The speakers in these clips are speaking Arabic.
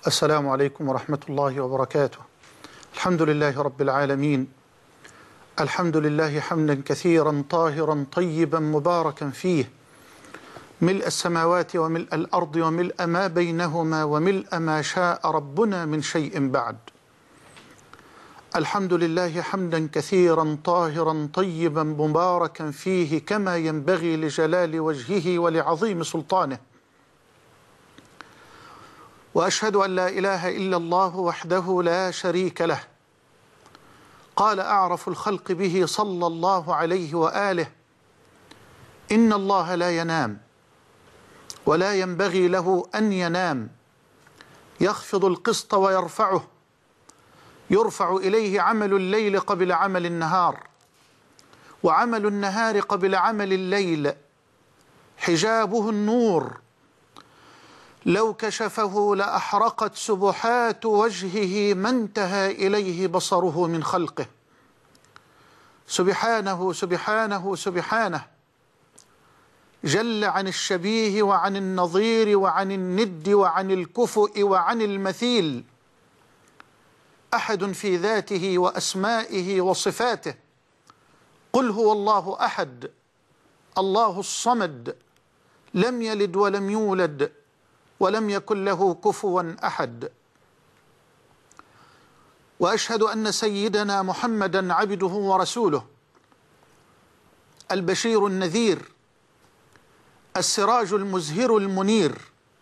السلام عليكم ورحمة الله وبركاته. الحمد لله رب العالمين، الحمد لله حمدا كثيرا طاهرا طيبا مباركا فيه، ملء السماوات وملء الأرض وملء ما بينهما وملء ما شاء ربنا من شيء بعد. الحمد لله حمدا كثيرا طاهرا طيبا مباركا فيه كما ينبغي لجلال وجهه ولعظيم سلطانه. وأشهد أن لا إله إلا الله وحده لا شريك له، قال أعرف الخلق به صلى الله عليه وآله: إن الله لا ينام ولا ينبغي له أن ينام، يخفض القسط ويرفعه، يرفع إليه عمل الليل قبل عمل النهار، وعمل النهار قبل عمل الليل، حجابه النور، لو كشفه لأحرقت سبحات وجهه ما انتهى إليه بصره من خلقه. سبحانه سبحانه سبحانه، جل عن الشبيه وعن النظير وعن الند وعن الكفؤ وعن المثيل، أحد في ذاته وأسمائه وصفاته. قل هو الله أحد، الله الصمد، لم يلد ولم يولد ولم يكن له كفوا أحد. وأشهد أن سيدنا محمدا عبده ورسوله، البشير النذير، السراج المزهر المنير،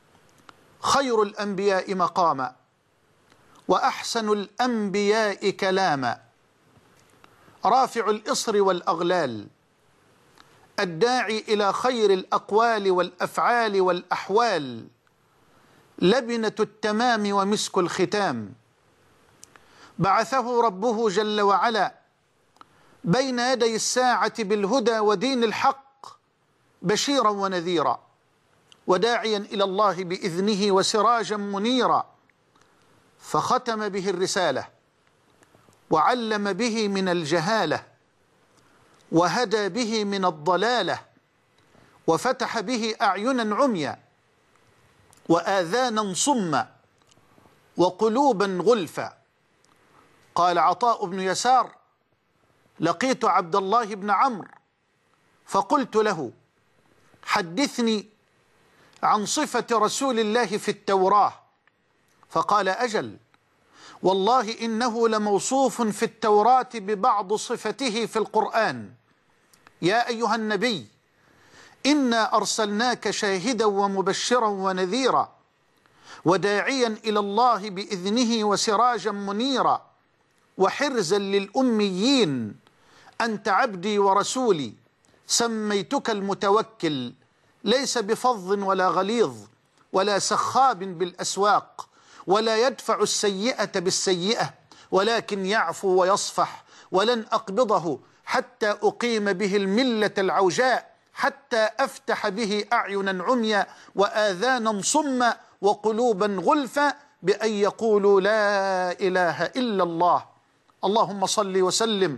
خير الأنبياء مقاما وأحسن الأنبياء كلاما، رافع الإصر والأغلال، الداعي إلى خير الأقوال والأفعال والأحوال، لبنة التمام ومسك الختام. بعثه ربه جل وعلا بين يدي الساعة بالهدى ودين الحق، بشيرا ونذيرا، وداعيا إلى الله بإذنه وسراجا منيرا، فختم به الرسالة، وعلم به من الجهالة، وهدى به من الضلالة، وفتح به أعينا عميا وآذانا صما وقلوبا غلفا. قال عطاء بن يسار: لقيت عبد الله بن عمرو فقلت له: حدثني عن صفة رسول الله في التوراة. فقال: أجل، والله إنه لموصوف في التوراة ببعض صفته في القرآن. يا أيها النبي، إنا أرسلناك شاهدا ومبشرا ونذيرا وداعيا إلى الله بإذنه وسراجا منيرا وحرزا للأميين، أنت عبدي ورسولي، سميتك المتوكل، ليس بفظ ولا غليظ ولا سخاب بالأسواق، ولا يدفع السيئة بالسيئة، ولكن يعفو ويصفح، ولن أقبضه حتى أقيم به الملة العوجاء، حتى أفتح به أعينا عميا وآذانا صما وقلوبا غلفا، بأن يقولوا لا إله إلا الله. اللهم صل وسلم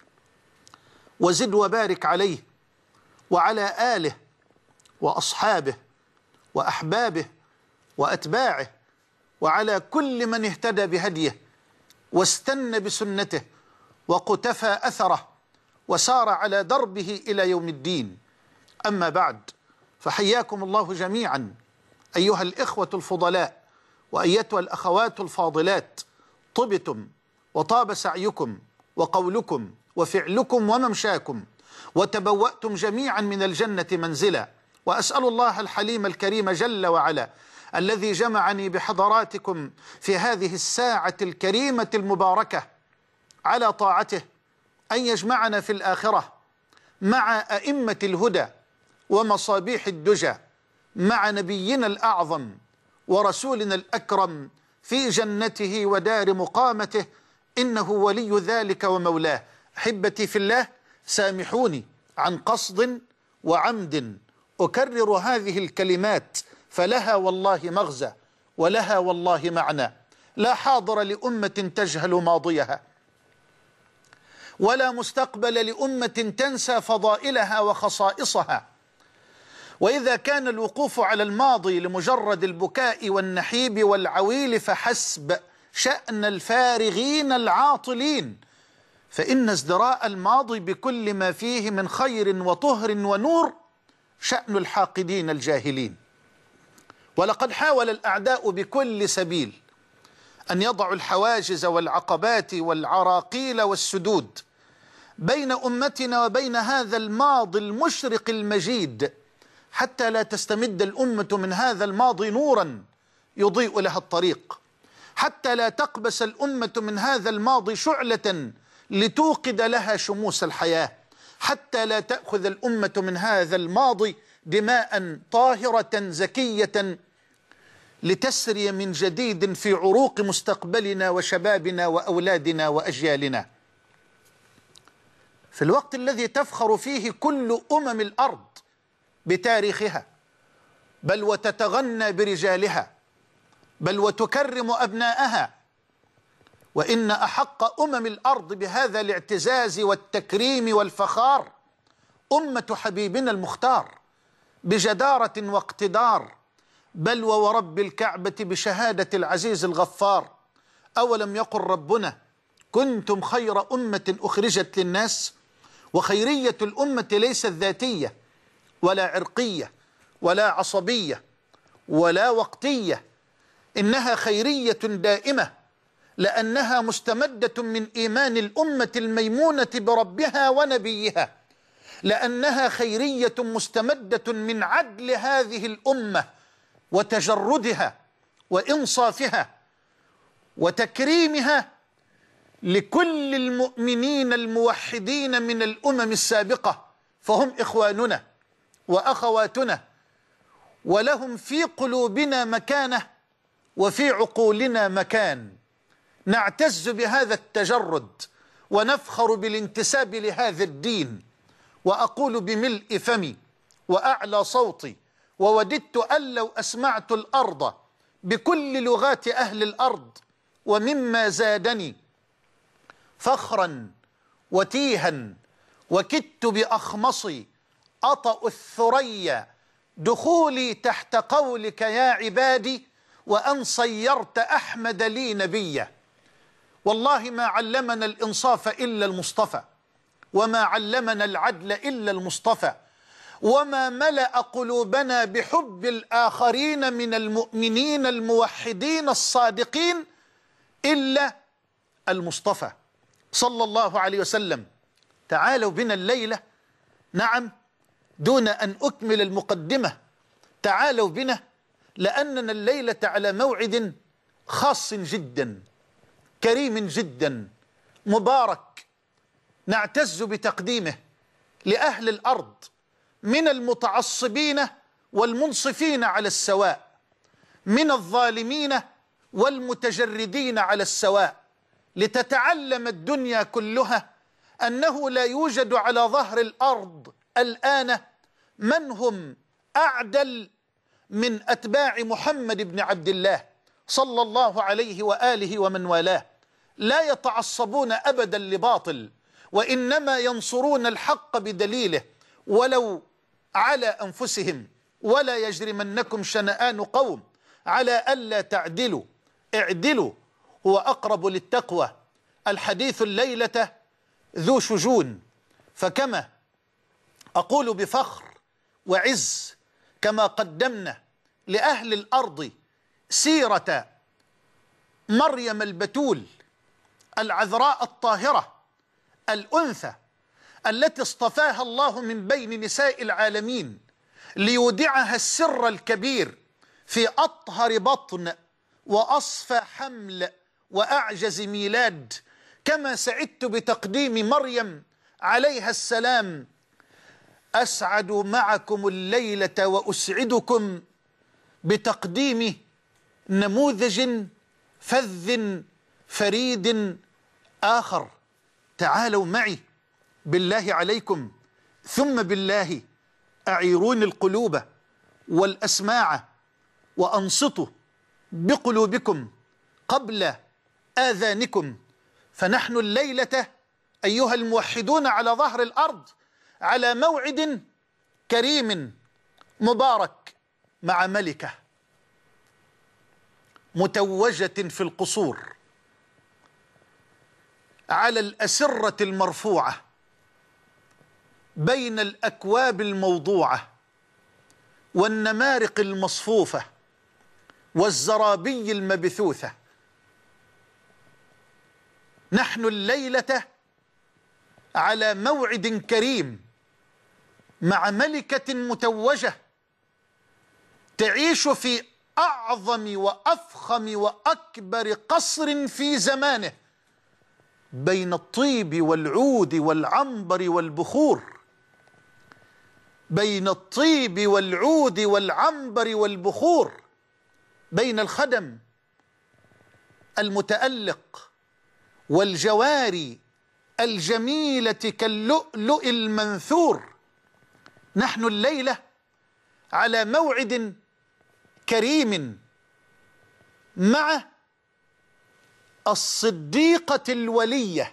وزد وبارك عليه وعلى آله وأصحابه وأحبابه وأتباعه، وعلى كل من اهتدى بهديه واستنى بسنته وقتفى أثره وسار على دربه إلى يوم الدين. أما بعد، فحياكم الله جميعا أيها الإخوة الفضلاء وأيتها الأخوات الفاضلات. طبتم وطاب سعيكم وقولكم وفعلكم وممشاكم، وتبوأتم جميعا من الجنة منزلا. وأسأل الله الحليم الكريم جل وعلا الذي جمعني بحضراتكم في هذه الساعة الكريمة المباركة على طاعته أن يجمعنا في الآخرة مع أئمة الهدى ومصابيح الدجى، مع نبينا الأعظم ورسولنا الأكرم في جنته ودار مقامته، إنه ولي ذلك ومولاه. أحبتي في الله، سامحوني عن قصد وعمد أكرر هذه الكلمات، فلها والله مغزى ولها والله معنى. لا حاضر لأمة تجهل ماضيها، ولا مستقبل لأمة تنسى فضائلها وخصائصها، وإذا كان الوقوف على الماضي لمجرد البكاء والنحيب والعويل فحسب شأن الفارغين العاطلين، فإن ازدراء الماضي بكل ما فيه من خير وطهر ونور شأن الحاقدين الجاهلين. ولقد حاول الأعداء بكل سبيل أن يضعوا الحواجز والعقبات والعراقيل والسدود بين أمتنا وبين هذا الماضي المشرق المجيد، حتى لا تستمد الأمة من هذا الماضي نورا يضيء لها الطريق، حتى لا تقبس الأمة من هذا الماضي شعلة لتوقد لها شموس الحياة، حتى لا تأخذ الأمة من هذا الماضي دماء طاهرة زكية لتسري من جديد في عروق مستقبلنا وشبابنا وأولادنا وأجيالنا. في الوقت الذي تفخر فيه كل أمم الأرض بتاريخها، بل وتتغنى برجالها، بل وتكرم أبناءها، وإن أحق أمم الأرض بهذا الاعتزاز والتكريم والفخار أمة حبيبنا المختار بجدارة واقتدار، بل وورب الكعبة بشهادة العزيز الغفار. أولم يقل ربنا كنتم خير أمة أخرجت للناس؟ وخيرية الأمة ليست ذاتية ولا عرقية ولا عصبية ولا وقتية، إنها خيرية دائمة، لأنها مستمدة من إيمان الأمة الميمونة بربها ونبيها، لأنها خيرية مستمدة من عدل هذه الأمة وتجردها وإنصافها وتكريمها لكل المؤمنين الموحدين من الأمم السابقة، فهم إخواننا وأخواتنا، ولهم في قلوبنا مكانة وفي عقولنا مكان. نعتز بهذا التجرد ونفخر بالانتساب لهذا الدين. وأقول بملء فمي وأعلى صوتي ووددت أن لو أسمعت الأرض بكل لغات أهل الأرض، ومما زادني فخرا وتيها وكدت بأخمصي أطأ الثريا دخولي تحت قولك يا عبادي، وأن صيرت أحمد لي نبيا. والله ما علمنا الإنصاف إلا المصطفى، وما علمنا العدل إلا المصطفى، وما ملأ قلوبنا بحب الآخرين من المؤمنين الموحدين الصادقين إلا المصطفى صلى الله عليه وسلم. تعالوا بنا الليلة، نعم، دون أن أكمل المقدمة، تعالوا بنا لأننا الليلة على موعد خاص جدا كريم جدا مبارك، نعتز بتقديمه لأهل الأرض من المتعصبين والمنصفين على السواء، من الظالمين والمتجردين على السواء، لتتعلم الدنيا كلها أنه لا يوجد على ظهر الأرض الآن من هم أعدل من أتباع محمد بن عبد الله صلى الله عليه وآله ومن والاه. لا يتعصبون أبدا لباطل، وإنما ينصرون الحق بدليله ولو على أنفسهم. ولا يجرمنكم شنآن قوم على ألا تعدلوا اعدلوا هو أقرب للتقوى. الحديث الليلة ذو شجون، فكما أقول بفخر وعز كما قدمنا لأهل الأرض سيرة مريم البتول العذراء الطاهرة الأنثى التي اصطفاها الله من بين نساء العالمين ليودعها السر الكبير في أطهر بطن وأصفى حمل وأعجز ميلاد، كما سعدت بتقديم مريم عليها السلام. أسعد معكم الليلة وأسعدكم بتقديم نموذج فذ فريد آخر. تعالوا معي بالله عليكم ثم بالله أعيروني القلوب والأسماع وأنصتوا بقلوبكم قبل آذانكم، فنحن الليلة أيها الموحدون على ظهر الأرض على موعد كريم مبارك مع ملكة متوجة في القصور على الأسرة المرفوعة بين الأكواب الموضوعة والنمارق المصفوفة والزرابي المبثوثة. نحن الليلة على موعد كريم مع ملكة متوجة تعيش في أعظم وأفخم وأكبر قصر في زمانه بين الطيب والعود والعنبر والبخور، بين الطيب والعود والعنبر والبخور، بين الخدم المتألق والجواري الجميلة كاللؤلؤ المنثور. نحن الليلة على موعد كريم مع الصديقة الولية.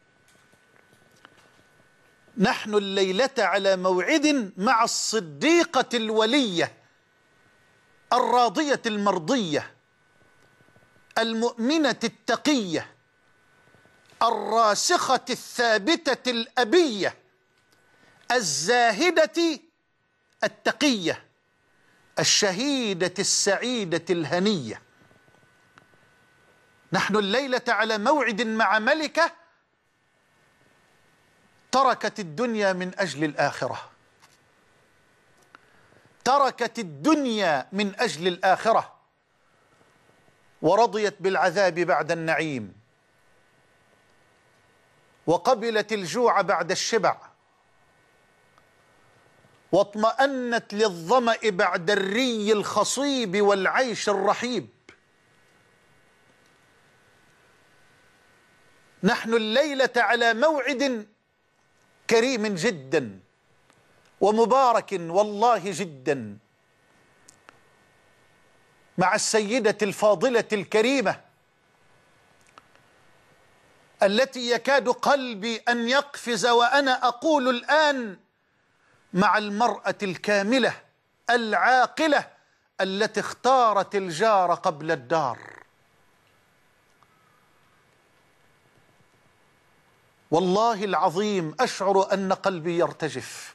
نحن الليلة على موعد مع الصديقة الولية الراضية المرضية المؤمنة التقية الراسخة الثابتة الأبية الزاهدة التقية الشهيدة السعيدة الهنية. نحن الليلة على موعد مع ملكة تركت الدنيا من أجل الآخرة، تركت الدنيا من أجل الآخرة، ورضيت بالعذاب بعد النعيم، وقبلت الجوع بعد الشبع، واطمأنت للظمأ بعد الري الخصيب والعيش الرحيب. نحن الليلة على موعد كريم جدا ومبارك والله جدا مع السيدة الفاضلة الكريمة التي يكاد قلبي أن يقفز وأنا أقول الآن مع المرأة الكاملة العاقلة التي اختارت الجار قبل الدار. والله العظيم أشعر أن قلبي يرتجف.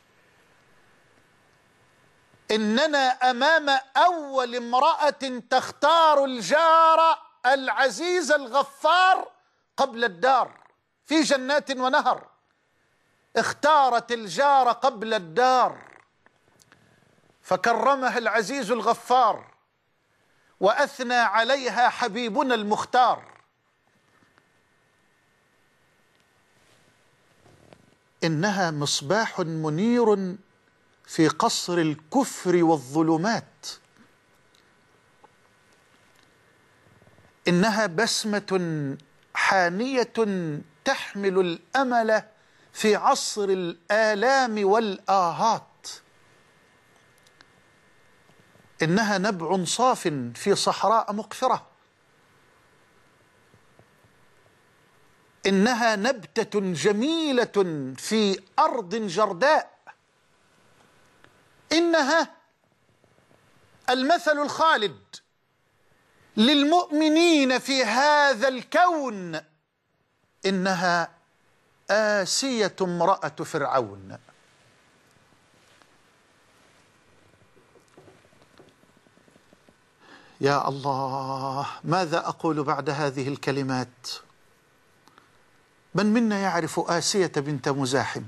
إننا أمام أول امرأة تختار الجار العزيز الغفار قبل الدار في جنات ونهر. اختارت الجار قبل الدار فكرمها العزيز الغفار وأثنى عليها حبيبنا المختار. إنها مصباح منير في قصر الكفر والظلمات. إنها بسمة حانية تحمل الأمل في عصر الآلام والآهات. إنها نبع صاف في صحراء مقفرة. إنها نبتة جميلة في أرض جرداء. إنها المثل الخالد للمؤمنين في هذا الكون. إنها آسية امرأة فرعون. يا الله، ماذا أقول بعد هذه الكلمات؟ من منا يعرف آسية بنت مزاحم؟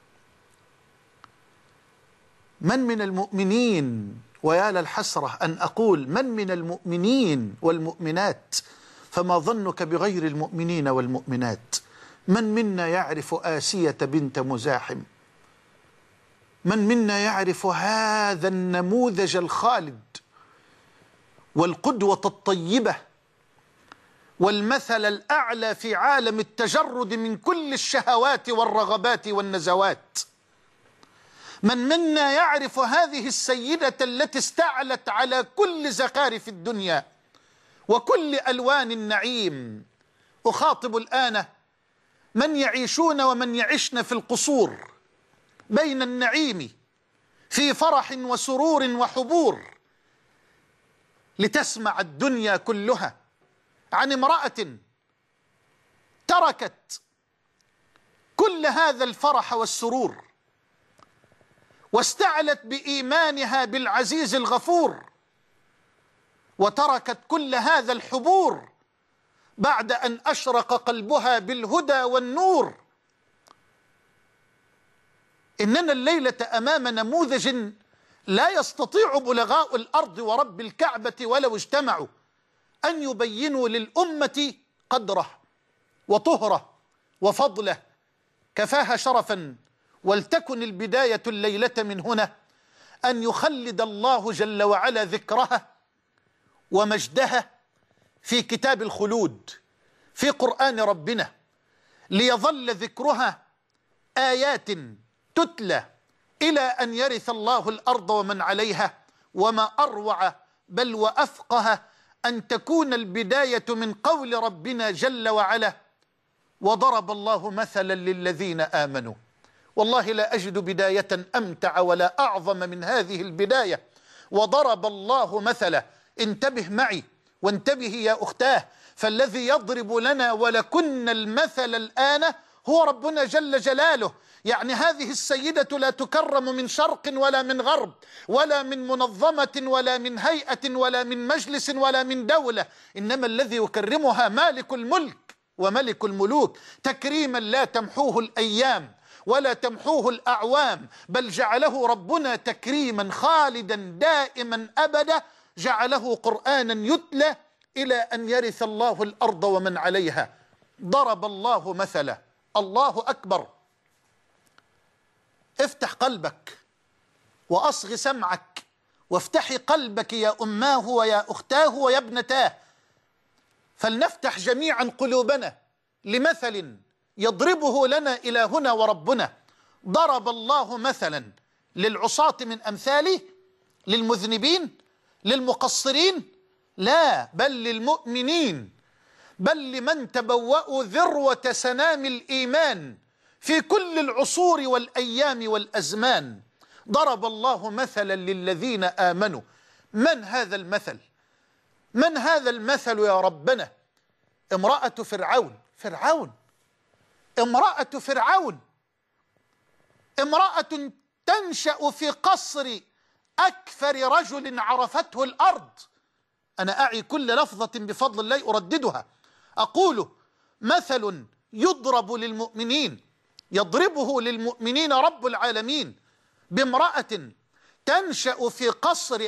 من من المؤمنين، ويا للحسرة أن أقول من من المؤمنين والمؤمنات، فما ظنك بغير المؤمنين والمؤمنات؟ من منا يعرف آسية بنت مزاحم؟ من منا يعرف هذا النموذج الخالد والقدوة الطيبة والمثل الأعلى في عالم التجرد من كل الشهوات والرغبات والنزوات؟ من منا يعرف هذه السيدة التي استعلت على كل زخارف الدنيا وكل ألوان النعيم؟ أخاطب الآن من يعيشون ومن يعشن في القصور بين النعيم في فرح وسرور وحبور لتسمع الدنيا كلها عن امرأة تركت كل هذا الفرح والسرور واستعلت بإيمانها بالعزيز الغفور، وتركت كل هذا الحبور بعد أن أشرق قلبها بالهدى والنور. إننا الليلة أمام نموذج لا يستطيع بلغاء الأرض ورب الكعبة ولو اجتمعوا أن يبينوا للأمة قدره وطهره وفضله. كفاها شرفا، ولتكن البداية الليلة من هنا أن يخلد الله جل وعلا ذكرها ومجدها في كتاب الخلود في قرآن ربنا، ليظل ذكرها آيات تتلى إلى أن يرث الله الأرض ومن عليها. وما أروع بل وأفقه أن تكون البداية من قول ربنا جل وعلا: وضرب الله مثلا للذين آمنوا. والله لا أجد بداية أمتع ولا أعظم من هذه البداية. وضرب الله مثلا. انتبه معي وانتبه يا أختاه، فالذي يضرب لنا ولكن المثل الآن هو ربنا جل جلاله. يعني هذه السيدة لا تكرم من شرق ولا من غرب ولا من منظمة ولا من هيئة ولا من مجلس ولا من دولة، إنما الذي يكرمها مالك الملك وملك الملوك، تكريما لا تمحوه الأيام ولا تمحوه الأعوام، بل جعله ربنا تكريما خالدا دائما أبدا، جعله قرآنا يتلى إلى أن يرث الله الأرض ومن عليها. ضرب الله مثلا. الله أكبر. افتح قلبك وأصغ سمعك وافتحي قلبك يا أماه ويا أختاه ويا ابنتاه، فلنفتح جميعا قلوبنا لمثل يضربه لنا إلهنا وربنا. ضرب الله مثلا للعصاة من أمثاله، للمذنبين، للمقصرين، لا، بل للمؤمنين، بل لمن تبوأوا ذروة سنام الإيمان في كل العصور والأيام والأزمان. ضرب الله مثلا للذين آمنوا. من هذا المثل؟ من هذا المثل يا ربنا؟ امرأة فرعون. امرأة فرعون، امرأة تنشأ في قصر أكثر رجل عرفته الأرض. أنا أعي كل لفظة بفضل الله أرددها. أقول مثل يضرب للمؤمنين، يضربه للمؤمنين رب العالمين، بامرأة تنشأ في قصر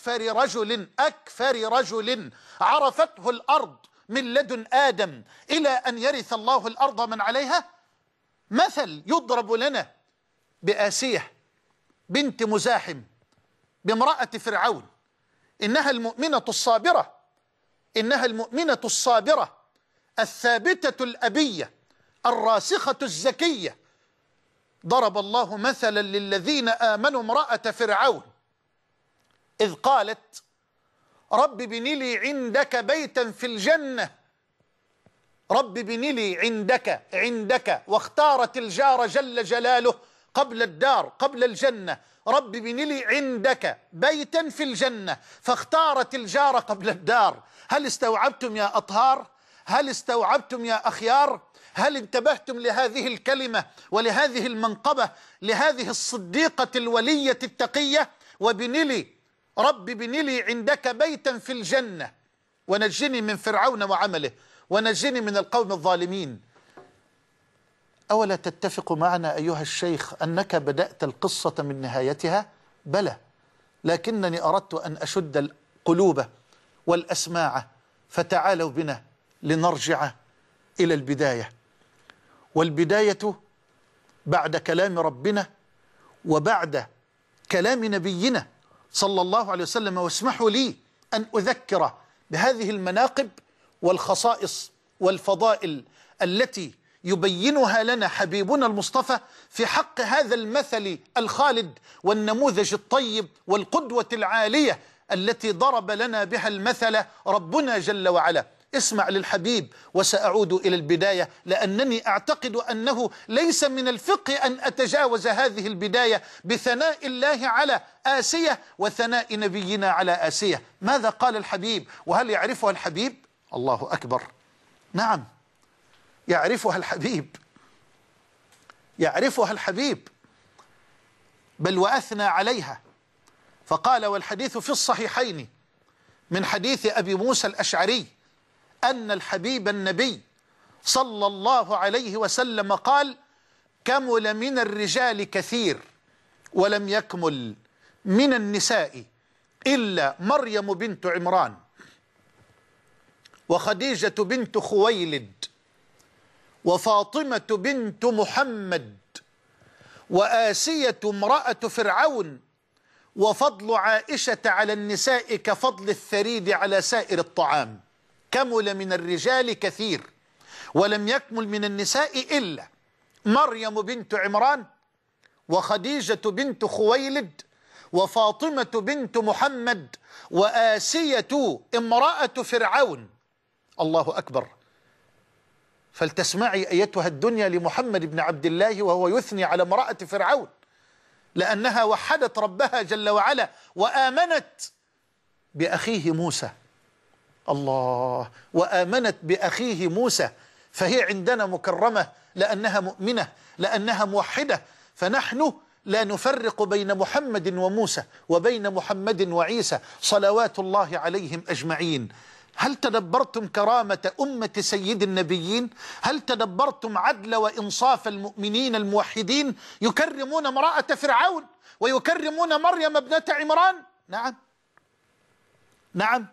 أكثر رجل عرفته الأرض من لدن آدم إلى أن يرث الله الأرض من عليها. مثل يضرب لنا بآسية بنت مزاحم، بامرأة فرعون. إنها المؤمنة الصابرة، إنها المؤمنة الصابرة الثابتة الأبية الراسخة الزكية. ضرب الله مثلا للذين آمنوا امرأة فرعون إذ قالت: رب ابن لي عندك بيتا في الجنة. رب ابن لي عندك، واختارت الجار جل جلاله قبل الدار، قبل الجنة. رب ابن لي عندك بيتا في الجنة، فاختارت الجار قبل الدار. هل استوعبتم يا أطهار؟ هل استوعبتم يا أخيار؟ هل انتبهتم لهذه الكلمة ولهذه المنقبة لهذه الصديقة الولية التقية؟ وابن لي، رب ابن لي عندك بيتا في الجنة ونجني من فرعون وعمله ونجني من القوم الظالمين. أولا تتفق معنا أيها الشيخ أنك بدأت القصة من نهايتها؟ بلى، لكنني أردت أن أشد القلوب والأسماع، فتعالوا بنا لنرجع إلى البداية. والبداية بعد كلام ربنا وبعد كلام نبينا صلى الله عليه وسلم. واسمحوا لي أن أذكر بهذه المناقب والخصائص والفضائل التي يبينها لنا حبيبنا المصطفى في حق هذا المثل الخالد والنموذج الطيب والقدوة العالية التي ضرب لنا بها المثل ربنا جل وعلا. اسمع للحبيب. وسأعود إلى البداية، لأنني أعتقد أنه ليس من الفقه أن أتجاوز هذه البداية بثناء الله على آسية وثناء نبينا على آسية. ماذا قال الحبيب؟ وهل يعرفها الحبيب؟ الله أكبر، نعم يعرفها الحبيب، يعرفها الحبيب، بل وأثنى عليها. فقال: والحديث في الصحيحين من حديث أبي موسى الأشعري أن الحبيب النبي صلى الله عليه وسلم قال: كمل من الرجال كثير ولم يكمل من النساء إلا مريم بنت عمران وخديجة بنت خويلد وفاطمة بنت محمد وآسية امرأة فرعون وفضل عائشة على النساء كفضل الثريد على سائر الطعام. كمل من الرجال كثير ولم يكمل من النساء إلا مريم بنت عمران وخديجة بنت خويلد وفاطمة بنت محمد وآسية امرأة فرعون. الله أكبر. فلتسمعي أيتها الدنيا لمحمد بن عبد الله وهو يثني على امرأة فرعون، لأنها وحدت ربها جل وعلا وآمنت بأخيه موسى. الله، وآمنت بأخيه موسى، فهي عندنا مكرمة لأنها مؤمنة، لأنها موحدة. فنحن لا نفرق بين محمد وموسى وبين محمد وعيسى صلوات الله عليهم أجمعين. هل تدبرتم كرامة أمة سيد النبيين؟ هل تدبرتم عدل وإنصاف المؤمنين الموحدين؟ يكرمون امرأة فرعون ويكرمون مريم ابنة عمران. نعم نعم.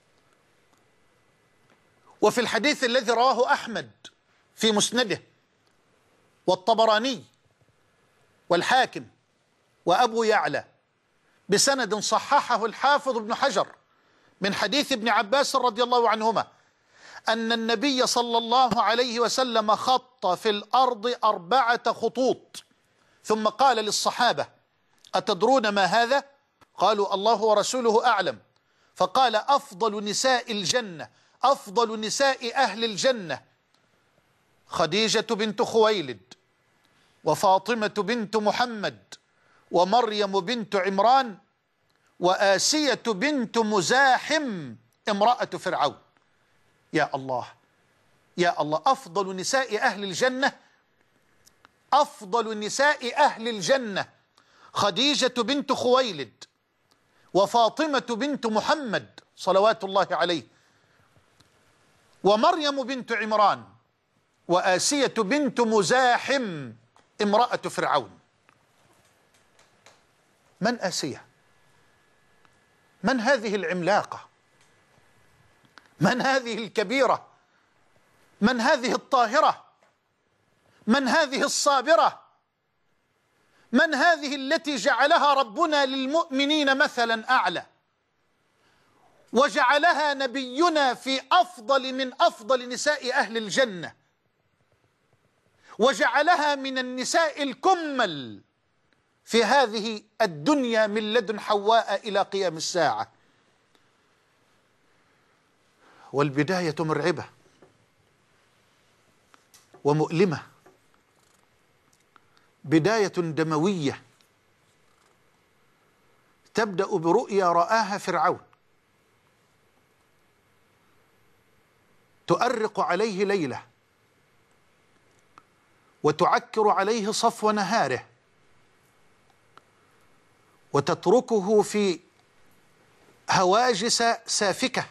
وفي الحديث الذي رواه أحمد في مسنده والطبراني والحاكم وأبو يعلى بسند صححه الحافظ ابن حجر من حديث ابن عباس رضي الله عنهما أن النبي صلى الله عليه وسلم خط في الأرض 4 خطوط ثم قال للصحابة: أتدرون ما هذا؟ قالوا: الله ورسوله أعلم. فقال: أفضل نساء الجنة، أفضل نساء أهل الجنة خديجة بنت خويلد وفاطمة بنت محمد ومريم بنت عمران وآسية بنت مزاحم امرأة فرعون. يا الله يا الله، أفضل نساء أهل الجنة، أفضل نساء أهل الجنة خديجة بنت خويلد وفاطمة بنت محمد صلوات الله عليه ومريم بنت عمران وآسية بنت مزاحم امرأة فرعون. من آسية؟ من هذه العملاقة؟ من هذه الكبيرة؟ من هذه الطاهرة؟ من هذه الصابرة؟ من هذه التي جعلها ربنا للمؤمنين مثلا أعلى، وجعلها نبينا في أفضل من أفضل نساء أهل الجنة، وجعلها من النساء الكمل في هذه الدنيا من لدن حواء إلى قيام الساعة. والبداية مرعبة ومؤلمة، بداية دموية تبدأ برؤيا رآها فرعون تؤرق عليه ليله وتعكر عليه صفو نهاره وتتركه في هواجس سافكة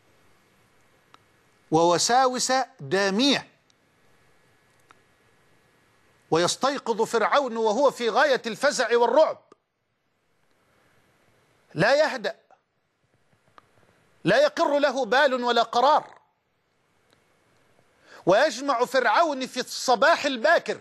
ووساوس دامية. ويستيقظ فرعون وهو في غاية الفزع والرعب، لا يهدأ، لا يقر له بال ولا قرار. ويجمع فرعون في الصباح الباكر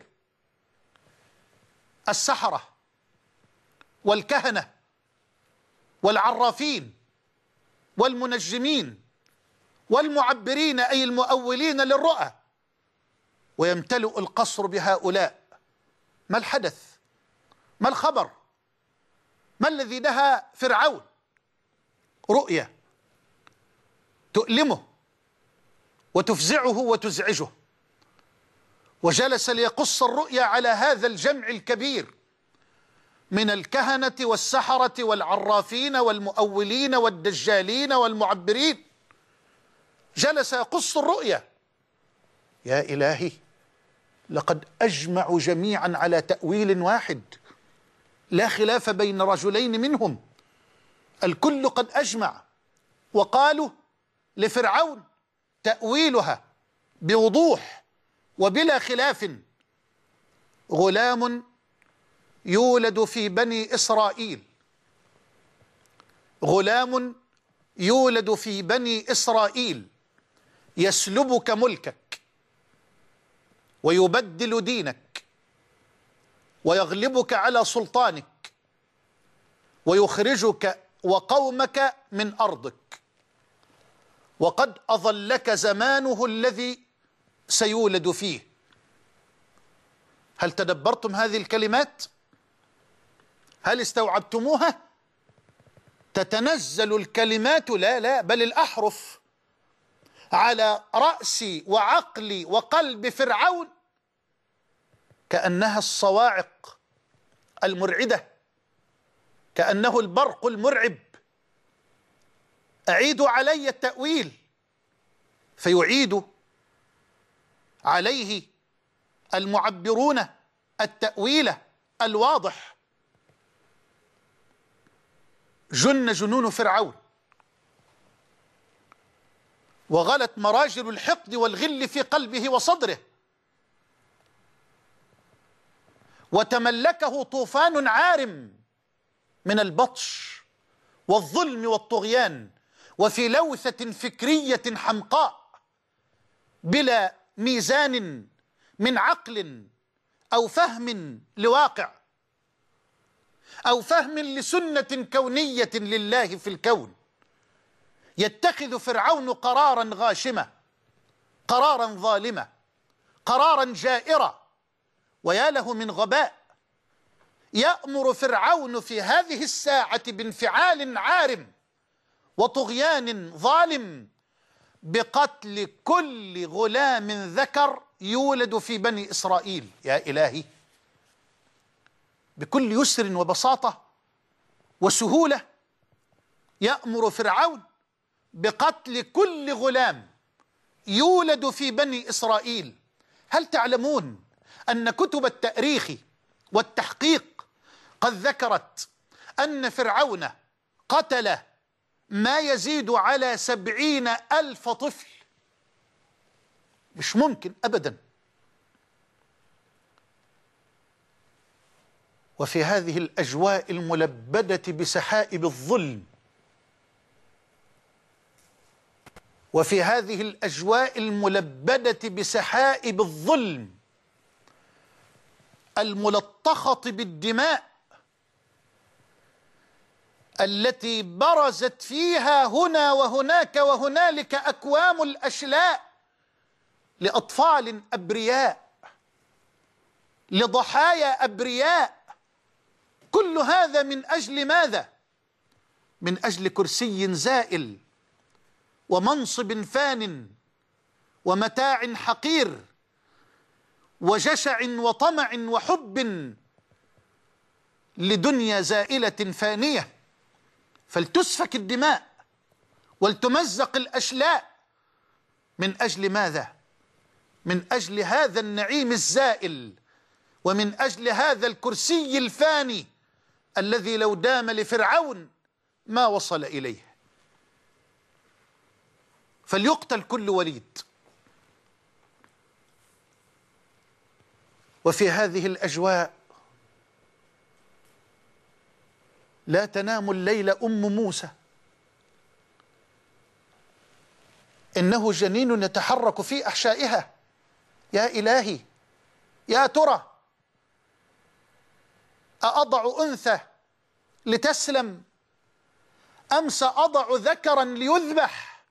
السحرة والكهنة والعرافين والمنجمين والمعبرين أي المؤولين للرؤى، ويمتلئ القصر بهؤلاء. ما الحدث؟ ما الخبر؟ ما الذي نهى فرعون؟ رؤيا تؤلمه وتفزعه وتزعجه، وجلس ليقص الرؤيا على هذا الجمع الكبير من الكهنة والسحرة والعرافين والمؤولين والدجالين والمعبرين. جلس يقص الرؤيا. يا إلهي، لقد أجمعوا جميعا على تأويل واحد، لا خلاف بين رجلين منهم، الكل قد أجمع وقالوا لفرعون تأويلها بوضوح وبلا خلاف: غلام يولد في بني إسرائيل، غلام يولد في بني إسرائيل يسلبك ملكك ويبدل دينك ويغلبك على سلطانك ويخرجك وقومك من أرضك، وقد أظلك زمانه الذي سيولد فيه. هل تدبرتم هذه الكلمات؟ هل استوعبتموها؟ تتنزل الكلمات لا بل الأحرف على رأس وعقل وقلب فرعون كأنها الصواعق المرعدة، كأنه البرق المرعب. أعيدوا علي التأويل، فيعيد عليه المعبرون التأويل الواضح. جن جنون فرعون، وغلت مراجل الحقد والغل في قلبه وصدره، وتملكه طوفان عارم من البطش والظلم والطغيان، وفي لوثة فكرية حمقاء بلا ميزان من عقل أو فهم لواقع أو فهم لسنة كونية لله في الكون. يتخذ فرعون قرارا غاشمة، قرارا ظالمة، قرارا جائرا، ويا له من غباء. يأمر فرعون في هذه الساعة بانفعال عارم وطغيان ظالم بقتل كل غلام ذكر يولد في بني إسرائيل. يا إلهي، بكل يسر وبساطة وسهولة يأمر فرعون بقتل كل غلام يولد في بني إسرائيل. هل تعلمون أن كتب التاريخ والتحقيق قد ذكرت أن فرعون قتل ما يزيد على 70,000 طفل؟ مش ممكن أبدا. وفي هذه الأجواء الملبدة بسحائب الظلم، وفي هذه الأجواء الملبدة بسحائب الظلم الملطخة بالدماء التي برزت فيها هنا وهناك وهنالك أكوام الأشلاء لأطفال أبرياء، لضحايا أبرياء. كل هذا من أجل ماذا؟ من أجل كرسي زائل ومنصب فان ومتاع حقير وجشع وطمع وحب لدنيا زائلة فانية. فلتسفك الدماء ولتمزق الأشلاء من أجل ماذا؟ من أجل هذا النعيم الزائل، ومن أجل هذا الكرسي الفاني الذي لو دام لفرعون ما وصل إليه. فليقتل كل وليد. وفي هذه الأجواء لا تنام الليل أم موسى، إنه جنين يتحرك في أحشائها. يا إلهي، يا ترى أأضع أنثى لتسلم أم سأضع ذكرا ليذبح؟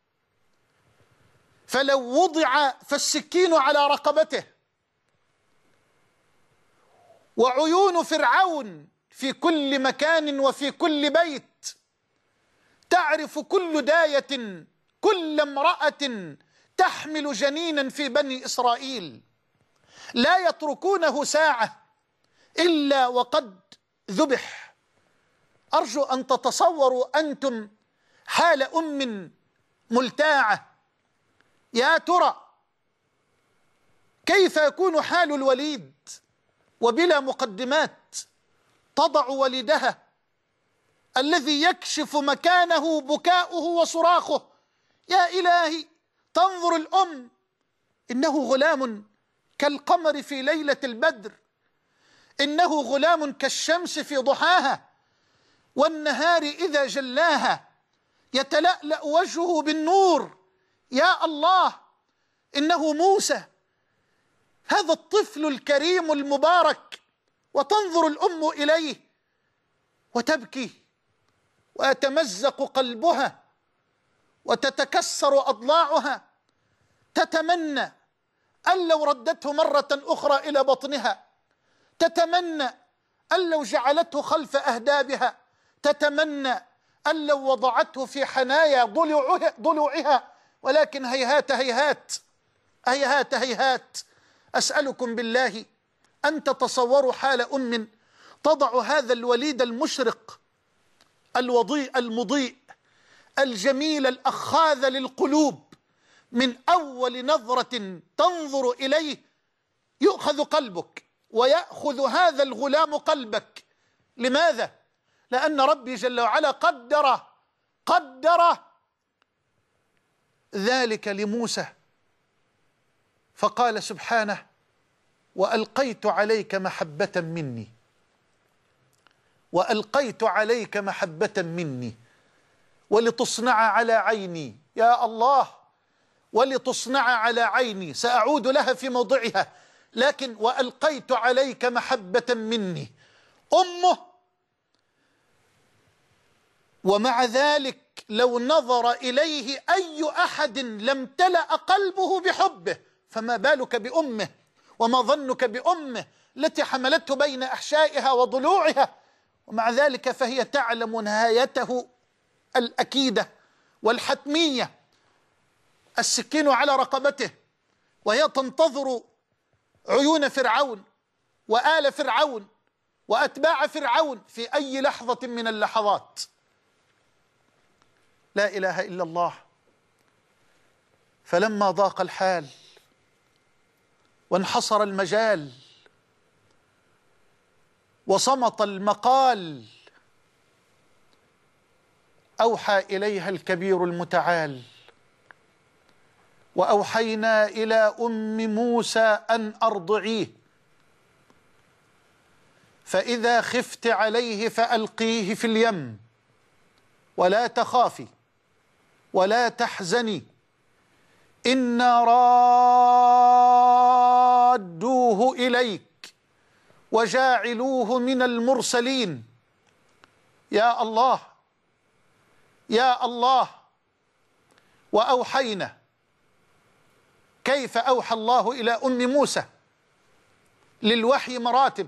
فلو وضع فالسكين على رقبته. وعيون فرعون في كل مكان وفي كل بيت، تعرف كل داية كل امرأة تحمل جنينا في بني إسرائيل لا يتركونه ساعة إلا وقد ذبح. أرجو أن تتصوروا أنتم حال أم ملتاعة. يا ترى كيف يكون حال الوليد وبلا مقدمات تضع ولدها الذي يكشف مكانه بكاؤه وصراخه؟ يا إلهي، تنظر الأم إنه غلام كالقمر في ليلة البدر، إنه غلام كالشمس في ضحاها، والنهار إذا جلاها يتلألأ وجهه بالنور. يا الله، إنه موسى، هذا الطفل الكريم المبارك. وتنظر الأم إليه وتبكي ويتمزق قلبها وتتكسر أضلاعها، تتمنى أن لو ردته مرة أخرى إلى بطنها، تتمنى أن لو جعلته خلف أهدابها، تتمنى أن لو وضعته في حنايا ضلوعها، ولكن هيهات هيهات هيهات هيهات. أسألكم بالله أن تتصوروا حال أم تضع هذا الوليد المشرق الوضيء المضيء الجميل الأخاذ للقلوب، من أول نظرة تنظر إليه يؤخذ قلبك ويأخذ هذا الغلام قلبك. لماذا؟ لأن ربي جل وعلا قدر ذلك لموسى، فقال سبحانه: وألقيت عليك محبة مني، وألقيت عليك محبة مني ولتصنع على عيني. يا الله، ولتصنع على عيني، سأعود لها في موضعها، لكن وألقيت عليك محبة مني. أمه، ومع ذلك لو نظر إليه أي أحد لم تلأ قلبه بحبه، فما بالك بأمه؟ وما ظنك بأمه التي حملته بين أحشائها وضلوعها؟ ومع ذلك فهي تعلم نهايته الأكيدة والحتمية، السكين على رقبته، وهي تنتظر عيون فرعون وآل فرعون وأتباع فرعون في أي لحظة من اللحظات. لا إله إلا الله. فلما ضاق الحال وانحصر المجال وصمت المقال، أوحى إليها الكبير المتعال: وأوحينا إلى أم موسى أن أرضعيه، فإذا خفت عليه فألقيه في اليم ولا تخافي ولا تحزني، إنا رادوه إليك وجاعلوه من المرسلين. يا الله يا الله. وأوحينا. كيف أوحى الله إلى أم موسى؟ للوحي مراتب،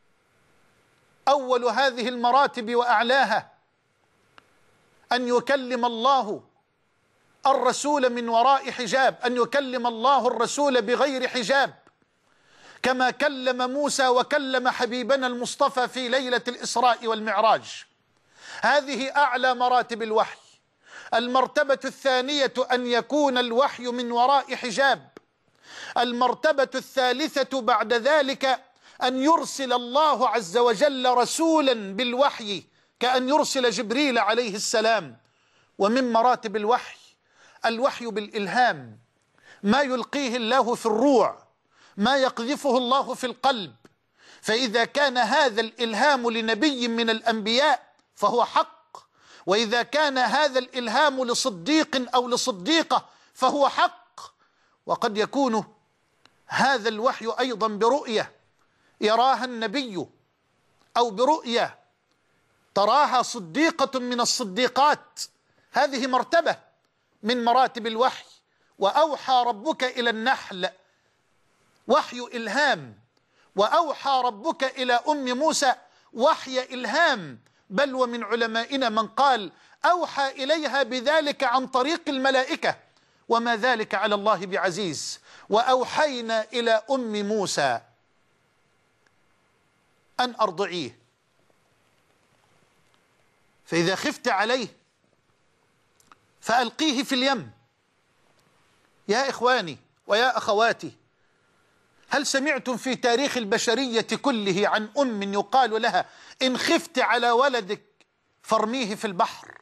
أول هذه المراتب وأعلاها أن يكلم الله الرسول من وراء حجاب، أن يكلم الله الرسول بغير حجاب، كما كلم موسى وكلم حبيبنا المصطفى في ليلة الإسراء والمعراج. هذه أعلى مراتب الوحي. المرتبة الثانية أن يكون الوحي من وراء حجاب. المرتبة الثالثة بعد ذلك أن يرسل الله عز وجل رسولا بالوحي، كأن يرسل جبريل عليه السلام. ومن مراتب الوحي الوحي بالإلهام، ما يلقيه الله في الروع، ما يقذفه الله في القلب. فإذا كان هذا الإلهام لنبي من الأنبياء فهو حق، وإذا كان هذا الإلهام لصديق أو لصديقة فهو حق. وقد يكون هذا الوحي أيضا برؤية يراها النبي، أو برؤية تراها صديقة من الصديقات. هذه مرتبة من مراتب الوحي. وأوحى ربك إلى النحل، وحي إلهام. وأوحى ربك إلى أم موسى وحي إلهام، بل ومن علمائنا من قال أوحى إليها بذلك عن طريق الملائكة، وما ذلك على الله بعزيز. وأوحينا إلى أم موسى أن أرضعيه، فإذا خفت عليه فألقيه في اليم. يا إخواني ويا أخواتي، هل سمعتم في تاريخ البشرية كله عن أم يقال لها إن خفت على ولدك فارميه في البحر؟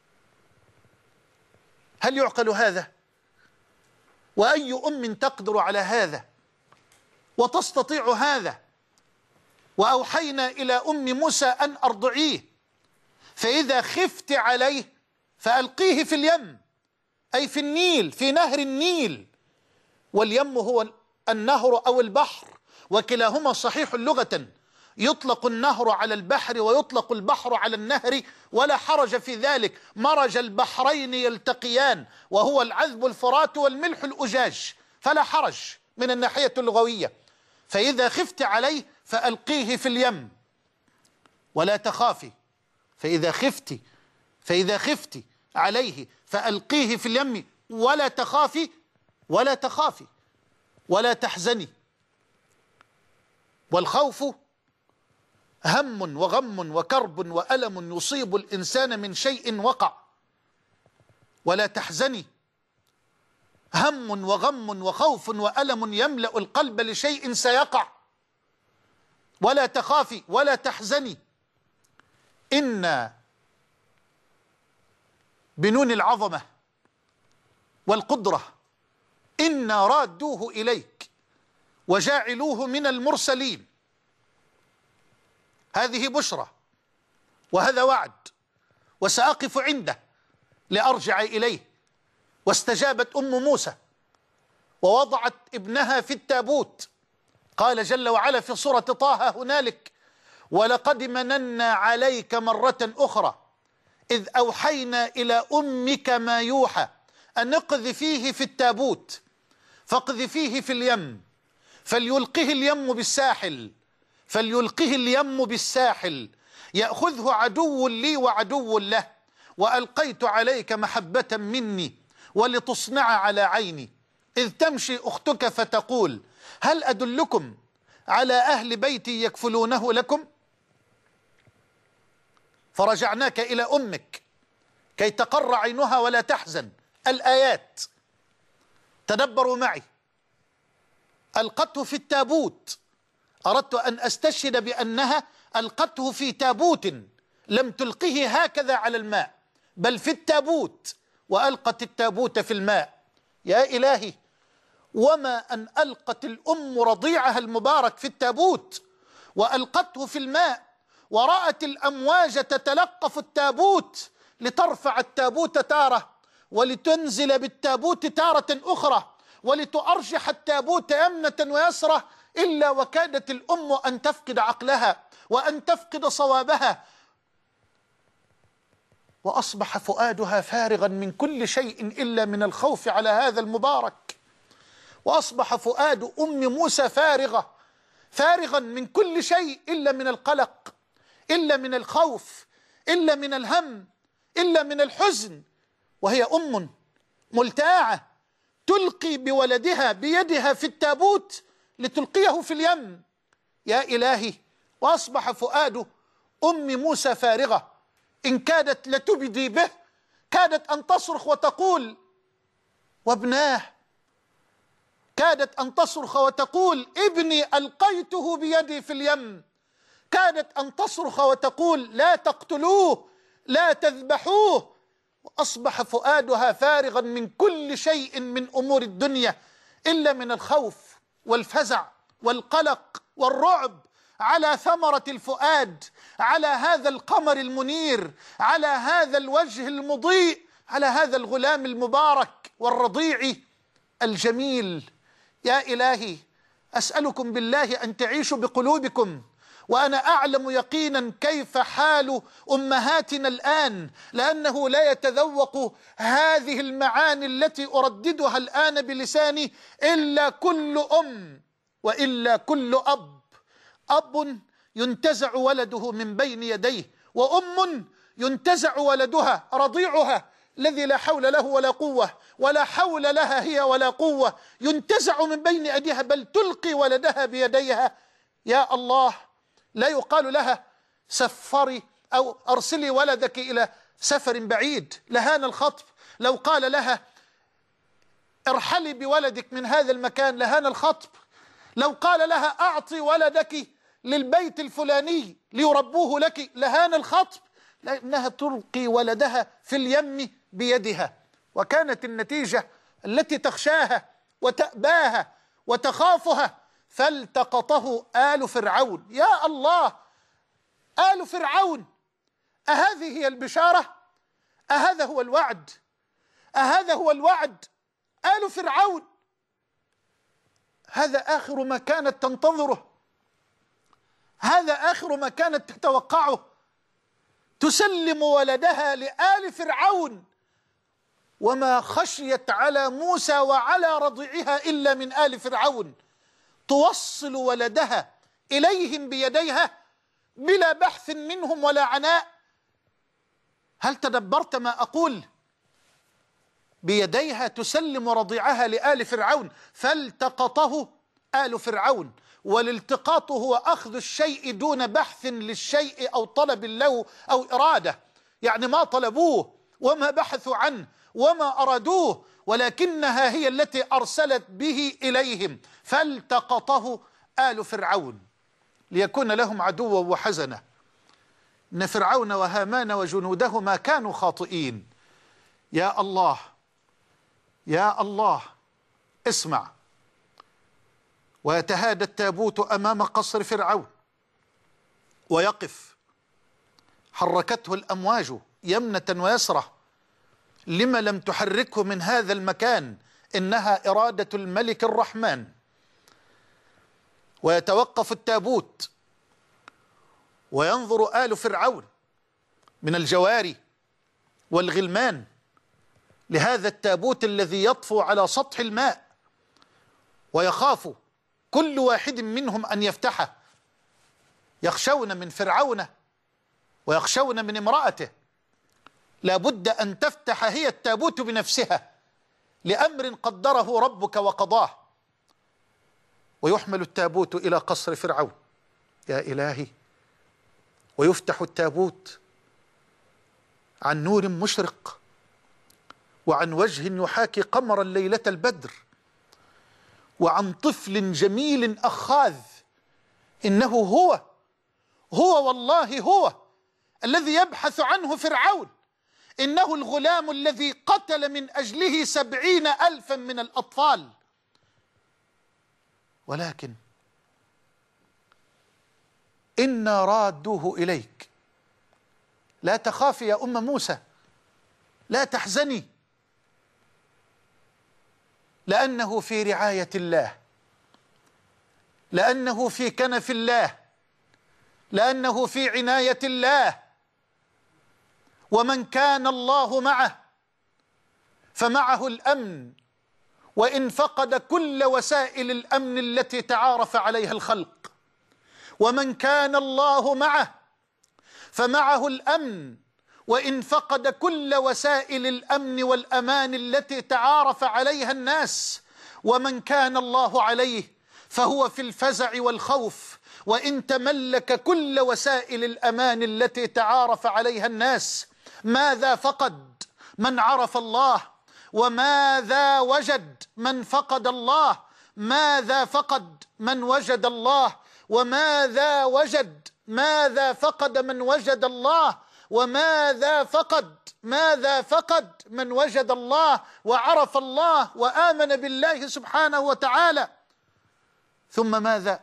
هل يعقل هذا؟ وأي أم تقدر على هذا وتستطيع هذا؟ وأوحينا إلى أم موسى أن أرضعيه، فإذا خفت عليه فألقيه في اليم، أي في النيل، في نهر النيل. واليم هو النهر أو البحر، وكلاهما صحيح لغة، يطلق النهر على البحر ويطلق البحر على النهر، ولا حرج في ذلك. مرج البحرين يلتقيان، وهو العذب الفرات والملح الأجاج، فلا حرج من الناحية اللغوية. فإذا خفت عليه فألقيه في اليم ولا تخافي. فإذا خفت عليه فألقيه في اليم ولا تخافي ولا تحزني. والخوف هم وغم وكرب وألم يصيب الإنسان من شيء وقع. ولا تحزني، هم وغم وخوف وألم يملأ القلب لشيء سيقع. ولا تخافي ولا تحزني، إن بنون العظمة والقدرة إنا رادوه إليك وجاعلوه من المرسلين. هذه بشرى وهذا وعد، وسأقف عنده لأرجع إليه. واستجابت أم موسى ووضعت ابنها في التابوت. قال جل وعلا في سورة طه هنالك: ولقد مننا عليك مرة أخرى إذ أوحينا إلى أمك ما يوحى أن اقذفيه في التابوت فاقذفيه في اليم فليلقه اليم بالساحل يأخذه عدو لي وعدو له وألقيت عليك محبة مني ولتصنع على عيني إذ تمشي أختك فتقول هل أدلكم على أهل بيتي يكفلونه لكم؟ فرجعناك إلى أمك كي تقر عينها ولا تحزن. الآيات تدبروا معي. ألقته في التابوت، أردت أن أستشهد بأنها ألقته في تابوت، لم تلقه هكذا على الماء بل في التابوت، وألقت التابوت في الماء. يا إلهي، وما أن ألقت الأم رضيعها المبارك في التابوت وألقته في الماء، ورأت الأمواج تتلقف التابوت لترفع التابوت تارة ولتنزل بالتابوت تارة أخرى ولتؤرجح التابوت يمنة ويسرة، إلا وكادت الأم أن تفقد عقلها وأن تفقد صوابها، وأصبح فؤادها فارغا من كل شيء إلا من الخوف على هذا المبارك. وأصبح فؤاد أم موسى فارغا من كل شيء إلا من القلق، إلا من الخوف، إلا من الهم، إلا من الحزن. وهي أم ملتاعة تلقي بولدها بيدها في التابوت لتلقيه في اليم. يا إلهي، وأصبح فؤاد أم موسى فارغة، إن كادت لتبدي به، كادت أن تصرخ وتقول وابناه، كادت أن تصرخ وتقول ابني ألقيته بيدي في اليم، كادت أن تصرخ وتقول لا تقتلوه لا تذبحوه. وأصبح فؤادها فارغا من كل شيء من أمور الدنيا إلا من الخوف والفزع والقلق والرعب على ثمرة الفؤاد، على هذا القمر المنير، على هذا الوجه المضيء، على هذا الغلام المبارك والرضيع الجميل. يا إلهي، أسألكم بالله أن تعيشوا بقلوبكم، وأنا أعلم يقينا كيف حال أمهاتنا الآن، لأنه لا يتذوق هذه المعاني التي أرددها الآن بلساني إلا كل أم وإلا كل أب. أب ينتزع ولده من بين يديه، وأم ينتزع ولدها رضيعها الذي لا حول له ولا قوة، ولا حول لها هي ولا قوة، ينتزع من بين أيديها بل تلقي ولدها بيديها. يا الله، لا يقال لها سفري أو أرسلي ولدك إلى سفر بعيد، لهان الخطب. لو قال لها ارحلي بولدك من هذا المكان لهان الخطب. لو قال لها أعطي ولدك للبيت الفلاني ليربوه لك لهان الخطب، لأنها تلقي ولدها في اليم بيدها. وكانت النتيجة التي تخشاها وتأباها وتخافها، فالتقطه آل فرعون. يا الله، آل فرعون، أهذه هي البشارة؟ أهذا هو الوعد؟ أهذا هو الوعد؟ آل فرعون، هذا آخر ما كانت تنتظره، هذا آخر ما كانت تتوقعه. تسلم ولدها لآل فرعون، وما خشيت على موسى وعلى رضيعها إلا من آل فرعون. توصل ولدها إليهم بيديها بلا بحث منهم ولا عناء. هل تدبرت ما أقول؟ بيديها تسلم رضيعها لآل فرعون، فالتقطه آل فرعون. والالتقاط هو أخذ الشيء دون بحث للشيء أو طلب له أو إرادة، يعني ما طلبوه وما بحثوا عنه وما أرادوه، ولكنها هي التي أرسلت به إليهم. فالتقطه آل فرعون ليكون لهم عدوا وحزنا. إن فرعون وهامان وجنودهما كانوا خاطئين. يا الله، يا الله، اسمع. ويتهادى التابوت أمام قصر فرعون ويقف، حركته الأمواج يمنة ويسرة. لما لم تحركه من هذا المكان؟ إنها إرادة الملك الرحمن. ويتوقف التابوت وينظر آل فرعون من الجواري والغلمان لهذا التابوت الذي يطفو على سطح الماء، ويخاف كل واحد منهم أن يفتحه. يخشون من فرعون ويخشون من امرأته. لا بد أن تفتح هي التابوت بنفسها لأمر قدره ربك وقضاه. ويحمل التابوت إلى قصر فرعون، يا إلهي، ويفتح التابوت عن نور مشرق وعن وجه يحاكي قمر ليلة البدر وعن طفل جميل أخاذ. إنه هو والله هو الذي يبحث عنه فرعون. إنه الغلام الذي قتل من أجله 70,000 من الأطفال. ولكن إنا رادوه إليك. لا تخافي يا أم موسى، لا تحزني، لأنه في رعاية الله، لأنه في كنف الله، لأنه في عناية الله. ومن كان الله معه فمعه الأمن، وإن فقد كل وسائل الأمن التي تعارف عليها الخلق. ومن كان الله معه فمعه الأمن، وإن فقد كل وسائل الأمن والأمان التي تعارف عليها الناس. ومن كان الله عليه فهو في الفزع والخوف، وإن تملك كل وسائل الأمان التي تعارف عليها الناس. ماذا فقد من عرف الله؟ وماذا وجد من فقد الله؟ ماذا فقد من وجد الله؟ وماذا وجد؟ ماذا فقد من وجد الله؟ وماذا فقد؟ ماذا فقد من وجد الله وعرف الله وآمن بالله سبحانه وتعالى؟ ثم ماذا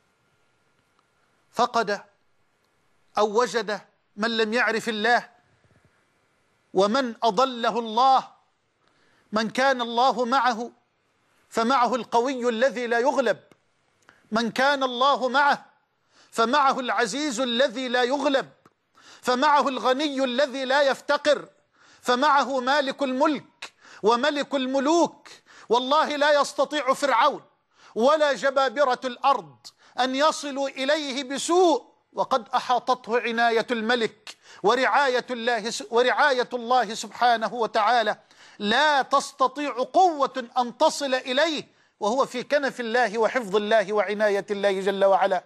فقد أو وجد من لم يعرف الله ومن أضله الله؟ من كان الله معه فمعه القوي الذي لا يغلب، من كان الله معه فمعه العزيز الذي لا يغلب، فمعه الغني الذي لا يفتقر، فمعه مالك الملك وملك الملوك. والله لا يستطيع فرعون ولا جبابرة الأرض أن يصلوا إليه بسوء وقد أحاطته عناية الملك ورعاية الله سبحانه وتعالى، لا تستطيع قوة أن تصل إليه وهو في كنف الله وحفظ الله وعناية الله جل وعلا.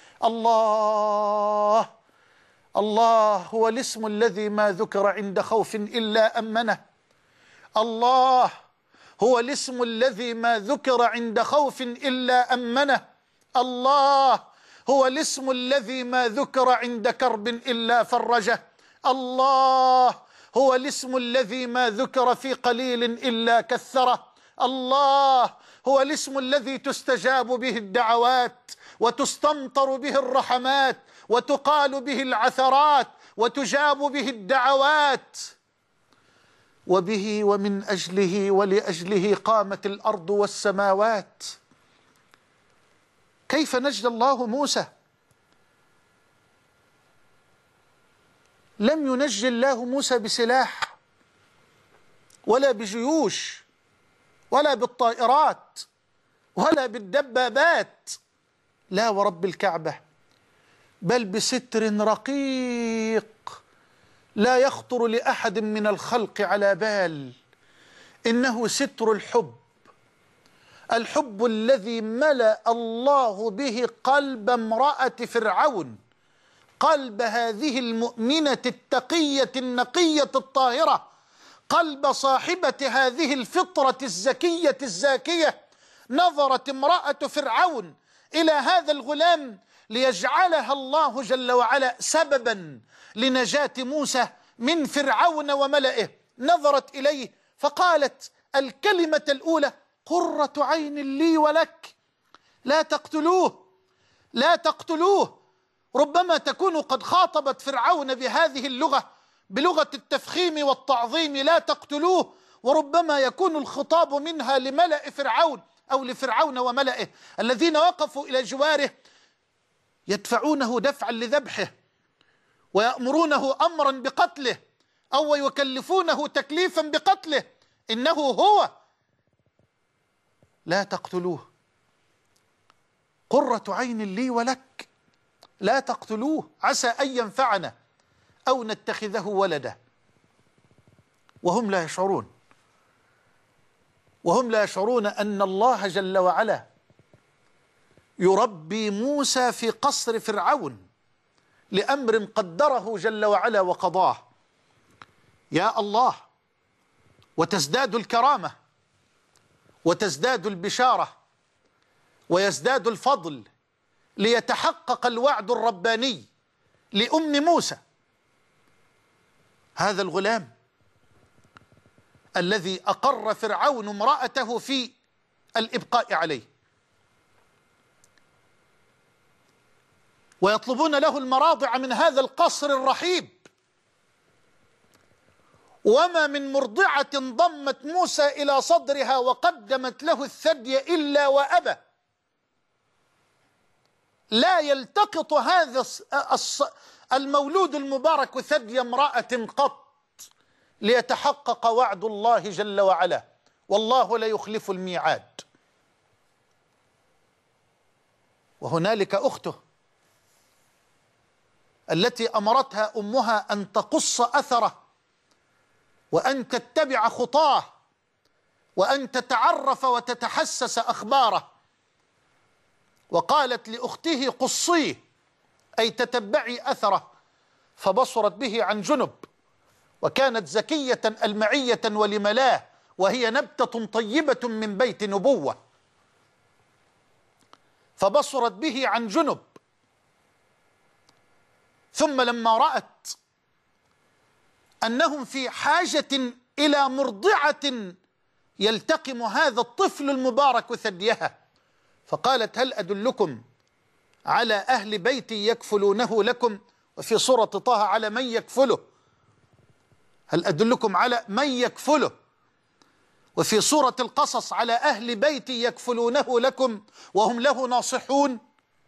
الله الله هو الاسم الذي ما ذكر عند خوف إلا أمنه. الله هو الاسم الذي ما ذكر عند خوف إلا أمنه. الله هو الاسم الذي ما ذكر عند كرب إلا فرجه. الله هو الاسم الذي ما ذكر في قليل إلا كثره. الله هو الاسم الذي تستجاب به الدعوات وتستمطر به الرحمات وتقال به العثرات وتجاب به الدعوات، وبه ومن أجله ولأجله قامت الأرض والسماوات. كيف نجى الله موسى؟ لم ينجي الله موسى بسلاح ولا بجيوش ولا بالطائرات ولا بالدبابات، لا ورب الكعبة، بل بستر رقيق لا يخطر لأحد من الخلق على بال. إنه ستر الحب، الحب الذي ملأ الله به قلب امرأة فرعون، قلب هذه المؤمنة التقية النقية الطاهرة، قلب صاحبة هذه الفطرة الزكية الزاكية. نظرت امرأة فرعون إلى هذا الغلام ليجعلها الله جل وعلا سببا لنجاة موسى من فرعون وملئه. نظرت إليه فقالت الكلمة الأولى: قرة عين لي ولك، لا تقتلوه لا تقتلوه. ربما تكون قد خاطبت فرعون بهذه اللغة، بلغة التفخيم والتعظيم، لا تقتلوه، وربما يكون الخطاب منها لملأ فرعون أو لفرعون وملئه الذين وقفوا إلى جواره يدفعونه دفعا لذبحه ويأمرونه أمرا بقتله أو يكلفونه تكليفا بقتله. إنه هو، لا تقتلوه، قرة عين لي ولك، لا تقتلوه عسى أن ينفعنا أو نتخذه ولدا. وهم لا يشعرون، وهم لا يشعرون أن الله جل وعلا يربي موسى في قصر فرعون لأمر قدره جل وعلا وقضاه. يا الله، وتزداد الكرامة وتزداد البشارة ويزداد الفضل ليتحقق الوعد الرباني لأم موسى. هذا الغلام الذي أقر فرعون امرأته في الإبقاء عليه ويطلبون له المراضع من هذا القصر الرحيب، وما من مرضعة ضمت موسى إلى صدرها وقدمت له الثدي إلا وأبى. لا يلتقط هذا المولود المبارك ثدي امرأة قط ليتحقق وعد الله جل وعلا، والله لا يخلف الميعاد. وهنالك أخته التي أمرتها أمها أن تقص أثره وأن تتبع خطاه وأن تتعرف وتتحسس أخباره، وقالت لأخته قصيه أي تتبعي أثره، فبصرت به عن جنب، وكانت زكية المعية ولملاه، وهي نبتة طيبة من بيت نبوة، فبصرت به عن جنب. ثم لما رأت أنهم في حاجة إلى مرضعة يلتقم هذا الطفل المبارك ثديها، فقالت هل أدلكم على أهل بيت يكفلونه لكم؟ وفي سورة طه على من يكفله، هل أدلكم على من يكفله؟ وفي سورة القصص على أهل بيت يكفلونه لكم وهم له ناصحون.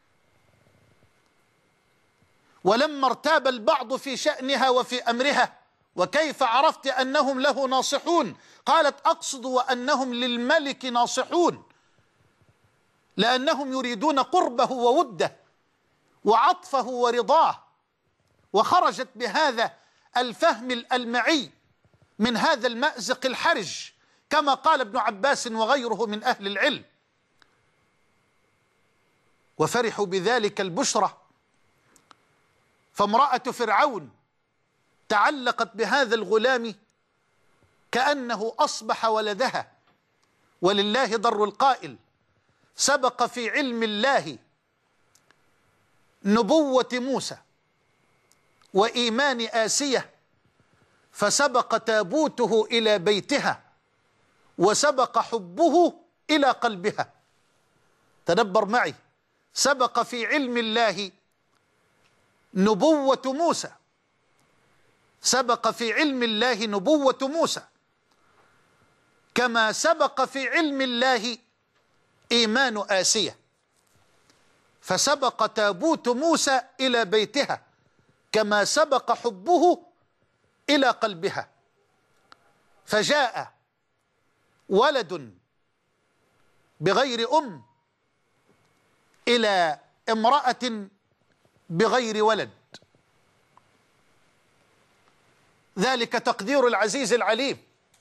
ولما ارتاب البعض في شأنها وفي أمرها وكيف عرفت أنهم له ناصحون؟ قالت أقصد وأنهم للملك ناصحون، لأنهم يريدون قربه ووده وعطفه ورضاه، وخرجت بهذا الفهم الألمعي من هذا المأزق الحرج كما قال ابن عباس وغيره من أهل العلم. وفرحوا بذلك البشرى، فامرأة فرعون تعلقت بهذا الغلام كأنه أصبح ولدها. ولله در القائل: سبق في علم الله نبوة موسى وإيمان آسية، فسبق تابوته إلى بيتها وسبق حبه إلى قلبها. تدبر معي: سبق في علم الله نبوة موسى، سبق في علم الله نبوة موسى، كما سبق في علم الله إيمان آسية، فسبق تابوت موسى إلى بيتها كما سبق حبه إلى قلبها. فجاء ولد بغير أم إلى امرأة بغير ولد. ذلك تقدير العزيز العليم.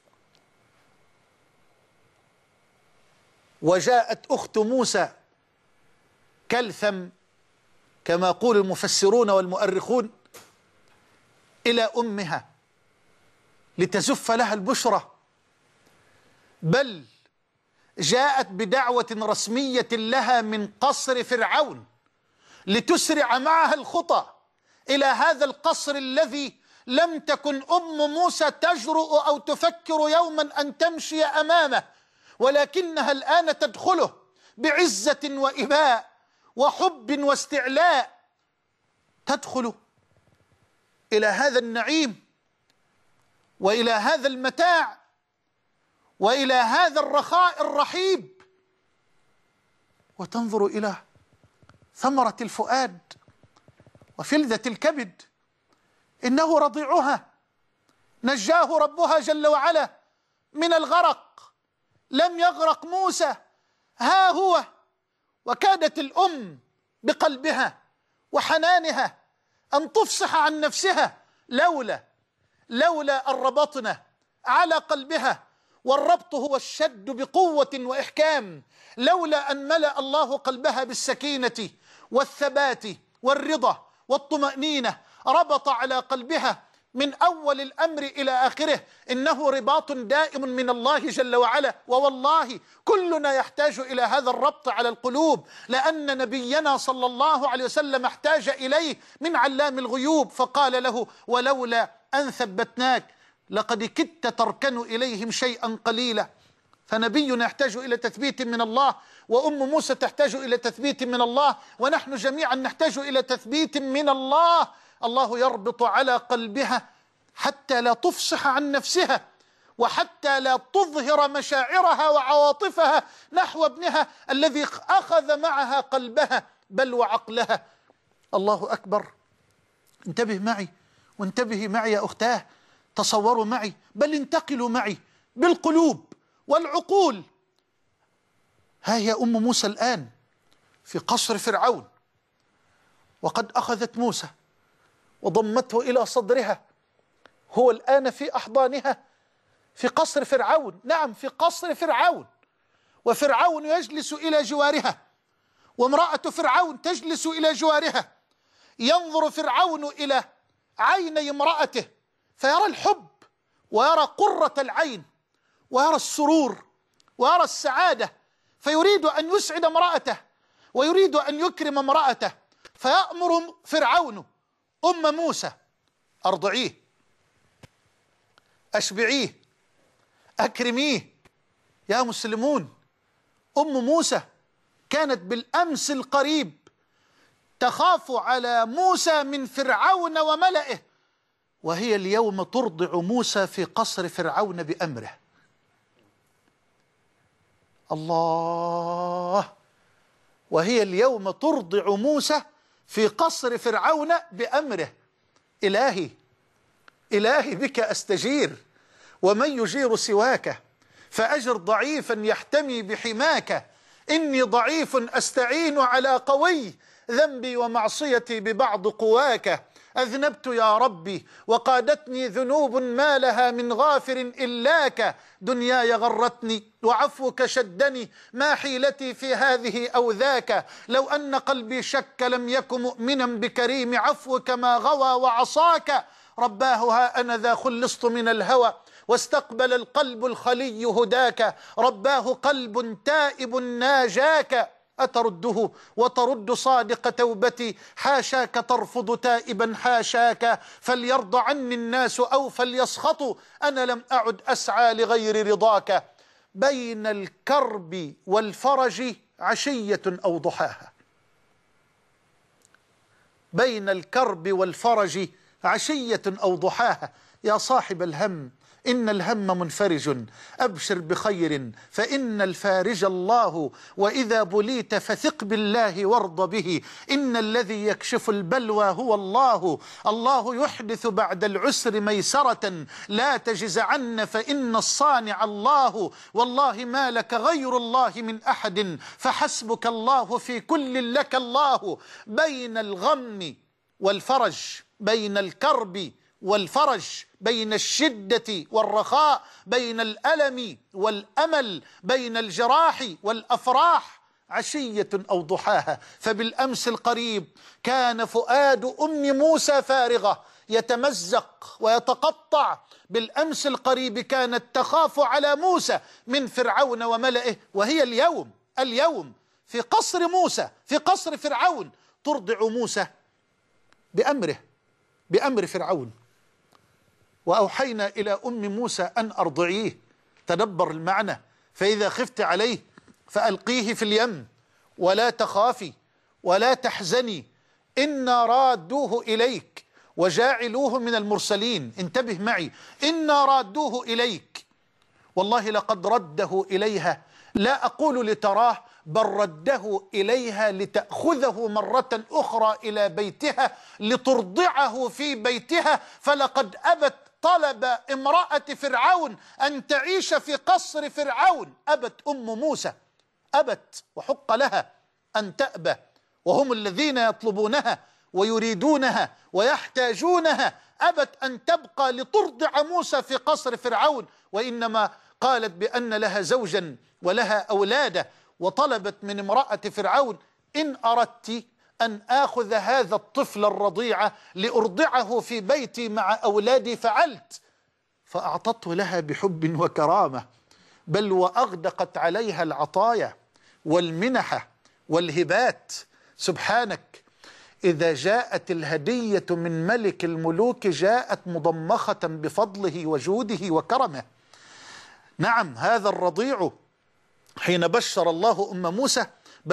وجاءت أخت موسى كلثم كما يقول المفسرون والمؤرخون إلى أمها لتزف لها البشرى، بل جاءت بدعوة رسمية لها من قصر فرعون لتسرع معها الخطى إلى هذا القصر الذي لم تكن أم موسى تجرؤ أو تفكر يوما أن تمشي أمامه، ولكنها الآن تدخله بعزة وإباء وحب واستعلاء. تدخل إلى هذا النعيم وإلى هذا المتاع وإلى هذا الرخاء الرحيب، وتنظر إلى ثمرة الفؤاد وفلذة الكبد. إنه رضيعها، نجاه ربها جل وعلا من الغرق، لم يغرق موسى، ها هو. وكادت الأم بقلبها وحنانها أن تفصح عن نفسها لولا أن ربطنا على قلبها، والربط هو الشد بقوة وإحكام، لولا أن ملأ الله قلبها بالسكينة والثبات والرضا والطمأنينة، ربط على قلبها من أول الأمر إلى آخره. إنه رباط دائم من الله جل وعلا، ووالله كلنا يحتاج إلى هذا الربط على القلوب، لأن نبينا صلى الله عليه وسلم احتاج إليه من علام الغيوب، فقال له: ولولا أن ثبتناك لقد كدت تركن إليهم شيئا قليلا. فنبينا يحتاج إلى تثبيت من الله، وأم موسى تحتاج إلى تثبيت من الله، ونحن جميعا نحتاج إلى تثبيت من الله. الله يربط على قلبها حتى لا تفصح عن نفسها، وحتى لا تظهر مشاعرها وعواطفها نحو ابنها الذي أخذ معها قلبها بل وعقلها. الله أكبر. انتبه معي وانتبهي معي يا أختاه، تصوروا معي، بل انتقلوا معي بالقلوب والعقول. ها هي أم موسى الآن في قصر فرعون، وقد أخذت موسى وضمته إلى صدرها، هو الآن في أحضانها في قصر فرعون. نعم، في قصر فرعون، وفرعون يجلس إلى جوارها، وامرأة فرعون تجلس إلى جوارها. ينظر فرعون إلى عيني امرأته فيرى الحب ويرى قرة العين ويرى السرور ويرى السعادة، فيريد أن يسعد امرأته ويريد أن يكرم امرأته، فيأمر فرعون أم موسى: أرضعيه، أشبعيه، أكرميه. يا مسلمون، أم موسى كانت بالأمس القريب تخاف على موسى من فرعون وملئه، وهي اليوم ترضع موسى في قصر فرعون بأمره. الله. وهي اليوم ترضع موسى في قصر فرعون بأمره. إلهي إلهي بك أستجير، ومن يجير سواك، فأجر ضعيفا يحتمي بحماك. إني ضعيف أستعين على قوي، ذنبي ومعصيتي ببعض قواك، أذنبت يا ربي وقادتني ذنوب ما لها من غافر إلاك، دنياي غرتني وعفوك شدني، ما حيلتي في هذه أو ذاك، لو أن قلبي شك لم يكن مؤمنا بكريم عفوك ما غوى وعصاك، رباه ها أنا ذا خلصت من الهوى واستقبل القلب الخلي هداك، رباه قلب تائب ناجاك، أترده وترد صادق توبتي، حاشاك ترفض تائبا حاشاك، فليرضى عني الناس أو فليسخطوا، أنا لم أعد أسعى لغير رضاك، بين الكرب والفرج عشية أو ضحاها، بين الكرب والفرج عشية أو ضحاها، يا صاحب الهم إن الهم منفرج، أبشر بخير فإن الفارج الله، وإذا بليت فثق بالله وارض به، إن الذي يكشف البلوى هو الله، الله يحدث بعد العسر ميسرة، لا تجزعن فإن الصانع الله، والله ما لك غير الله من أحد، فحسبك الله في كل لك الله، بين الغم والفرج، بين الكرب والفرج، بين الشدة والرخاء، بين الألم والأمل، بين الجراح والأفراح عشية أو ضحاها، فبالأمس القريب كان فؤاد أم موسى فارغة يتمزق ويتقطع، بالأمس القريب كانت تخاف على موسى من فرعون وملئه، وهي اليوم في قصر موسى، في قصر فرعون، ترضع موسى بأمر فرعون. وأوحينا إلى أم موسى أن أرضعيه، تدبر المعنى، فإذا خفت عليه فألقيه في اليم ولا تخافي ولا تحزني إنا رادوه إليك وجاعلوه من المرسلين، انتبه معي، إنا رادوه إليك، والله لقد رده إليها، لا أقول لتراه بل رده إليها لتأخذه مرة أخرى إلى بيتها لترضعه في بيتها، فلقد أبت طلب امرأة فرعون أن تعيش في قصر فرعون، أبت أم موسى، أبت، وحق لها أن تأبى، وهم الذين يطلبونها ويريدونها ويحتاجونها، أبت أن تبقى لترضع موسى في قصر فرعون، وإنما قالت بأن لها زوجا ولها أولادا، وطلبت من امرأة فرعون إن أردت أن آخذ هذا الطفل الرضيع لأرضعه في بيتي مع أولادي فعلت، فأعطته لها بحب وكرامة، بل وأغدقت عليها العطايا والمنح والهبات. سبحانك، إذا جاءت الهدية من ملك الملوك جاءت مضمخة بفضله وجوده وكرمه. نعم، هذا الرضيع حين بشر الله أم موسى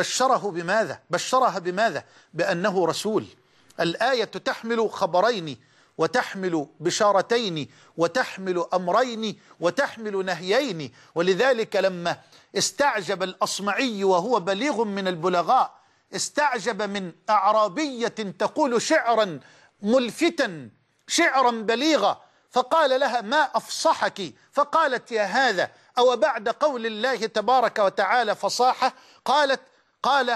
بشرها بماذا؟ بأنه رسول. الآية تحمل خبرين وتحمل بشارتين وتحمل أمرين وتحمل نهيين، ولذلك لما استعجب الأصمعي وهو بليغ من البلغاء، استعجب من أعرابية تقول شعرا ملفتا شعرا بليغا، فقال لها ما أفصحك؟ فقالت يا هذا، أو بعد قول الله تبارك وتعالى فصاحة، قال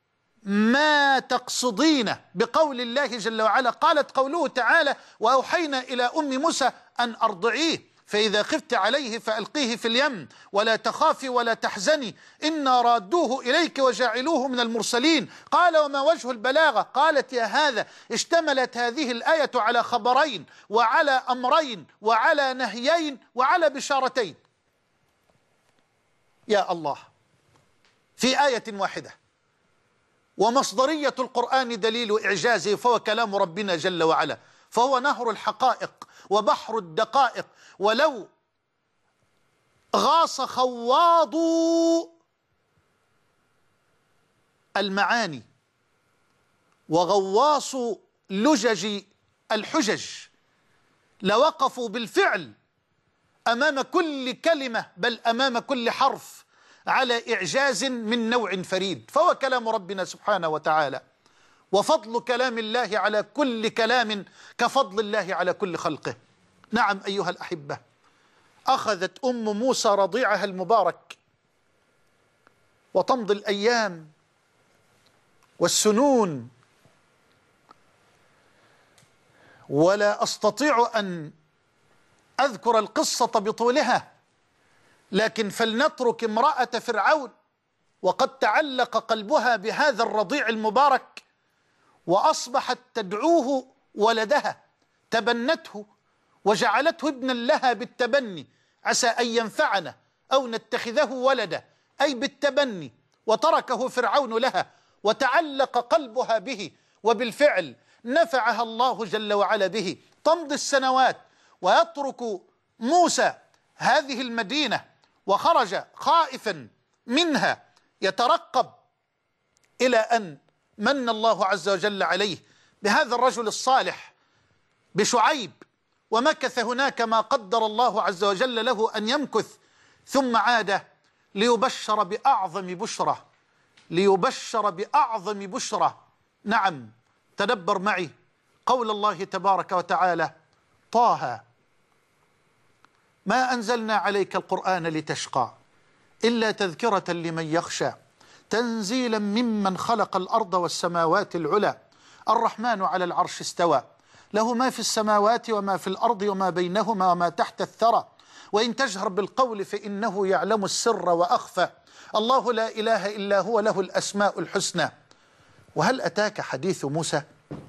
ما تقصدين بقول الله جل وعلا؟ قالت قوله تعالى وأوحينا إلى أم موسى أن أرضعيه، فإذا خفت عليه فألقيه في اليم ولا تخافي ولا تحزني إنا رادوه إليك وجاعلوه من المرسلين. قال وما وجه البلاغة؟ قالت يا هذا، اشتملت هذه الآية على خبرين وعلى أمرين وعلى نهيين وعلى بشارتين، يا الله، في آية واحدة. ومصدرية القرآن دليل إعجازه، فهو كلام ربنا جل وعلا، فهو نهر الحقائق وبحر الدقائق، ولو غاص خواض المعاني وغواص لجج الحجج لوقفوا بالفعل أمام كل كلمة، بل أمام كل حرف، على إعجاز من نوع فريد، فهو كلام ربنا سبحانه وتعالى، وفضل كلام الله على كل كلام كفضل الله على كل خلقه. نعم أيها الأحبة، أخذت أم موسى رضيعها المبارك، وتمضي الأيام والسنون، ولا أستطيع أن أذكر القصة بطولها، لكن فلنترك امرأة فرعون وقد تعلق قلبها بهذا الرضيع المبارك، وأصبحت تدعوه ولدها، تبنته وجعلته ابنا لها بالتبني، عسى أن ينفعنا أو نتخذه ولدا، أي بالتبني، وتركه فرعون لها وتعلق قلبها به، وبالفعل نفعها الله جل وعلا به. تمضي السنوات ويترك موسى هذه المدينة، وخرج خائفا منها يترقب، إلى أن من الله عز وجل عليه بهذا الرجل الصالح بشعيب، ومكث هناك ما قدر الله عز وجل له أن يمكث، ثم عاد ليبشر بأعظم بشرى، ليبشر بأعظم بشرى. نعم، تدبر معي قول الله تبارك وتعالى: طه ما أنزلنا عليك القرآن لتشقى إلا تذكرة لمن يخشى تنزيلا ممن خلق الأرض والسماوات العلى الرحمن على العرش استوى له ما في السماوات وما في الأرض وما بينهما وما تحت الثرى وإن تجهر بالقول فإنه يعلم السر وأخفى الله لا إله إلا هو له الأسماء الحسنى. وهل أتاك حديث موسى؟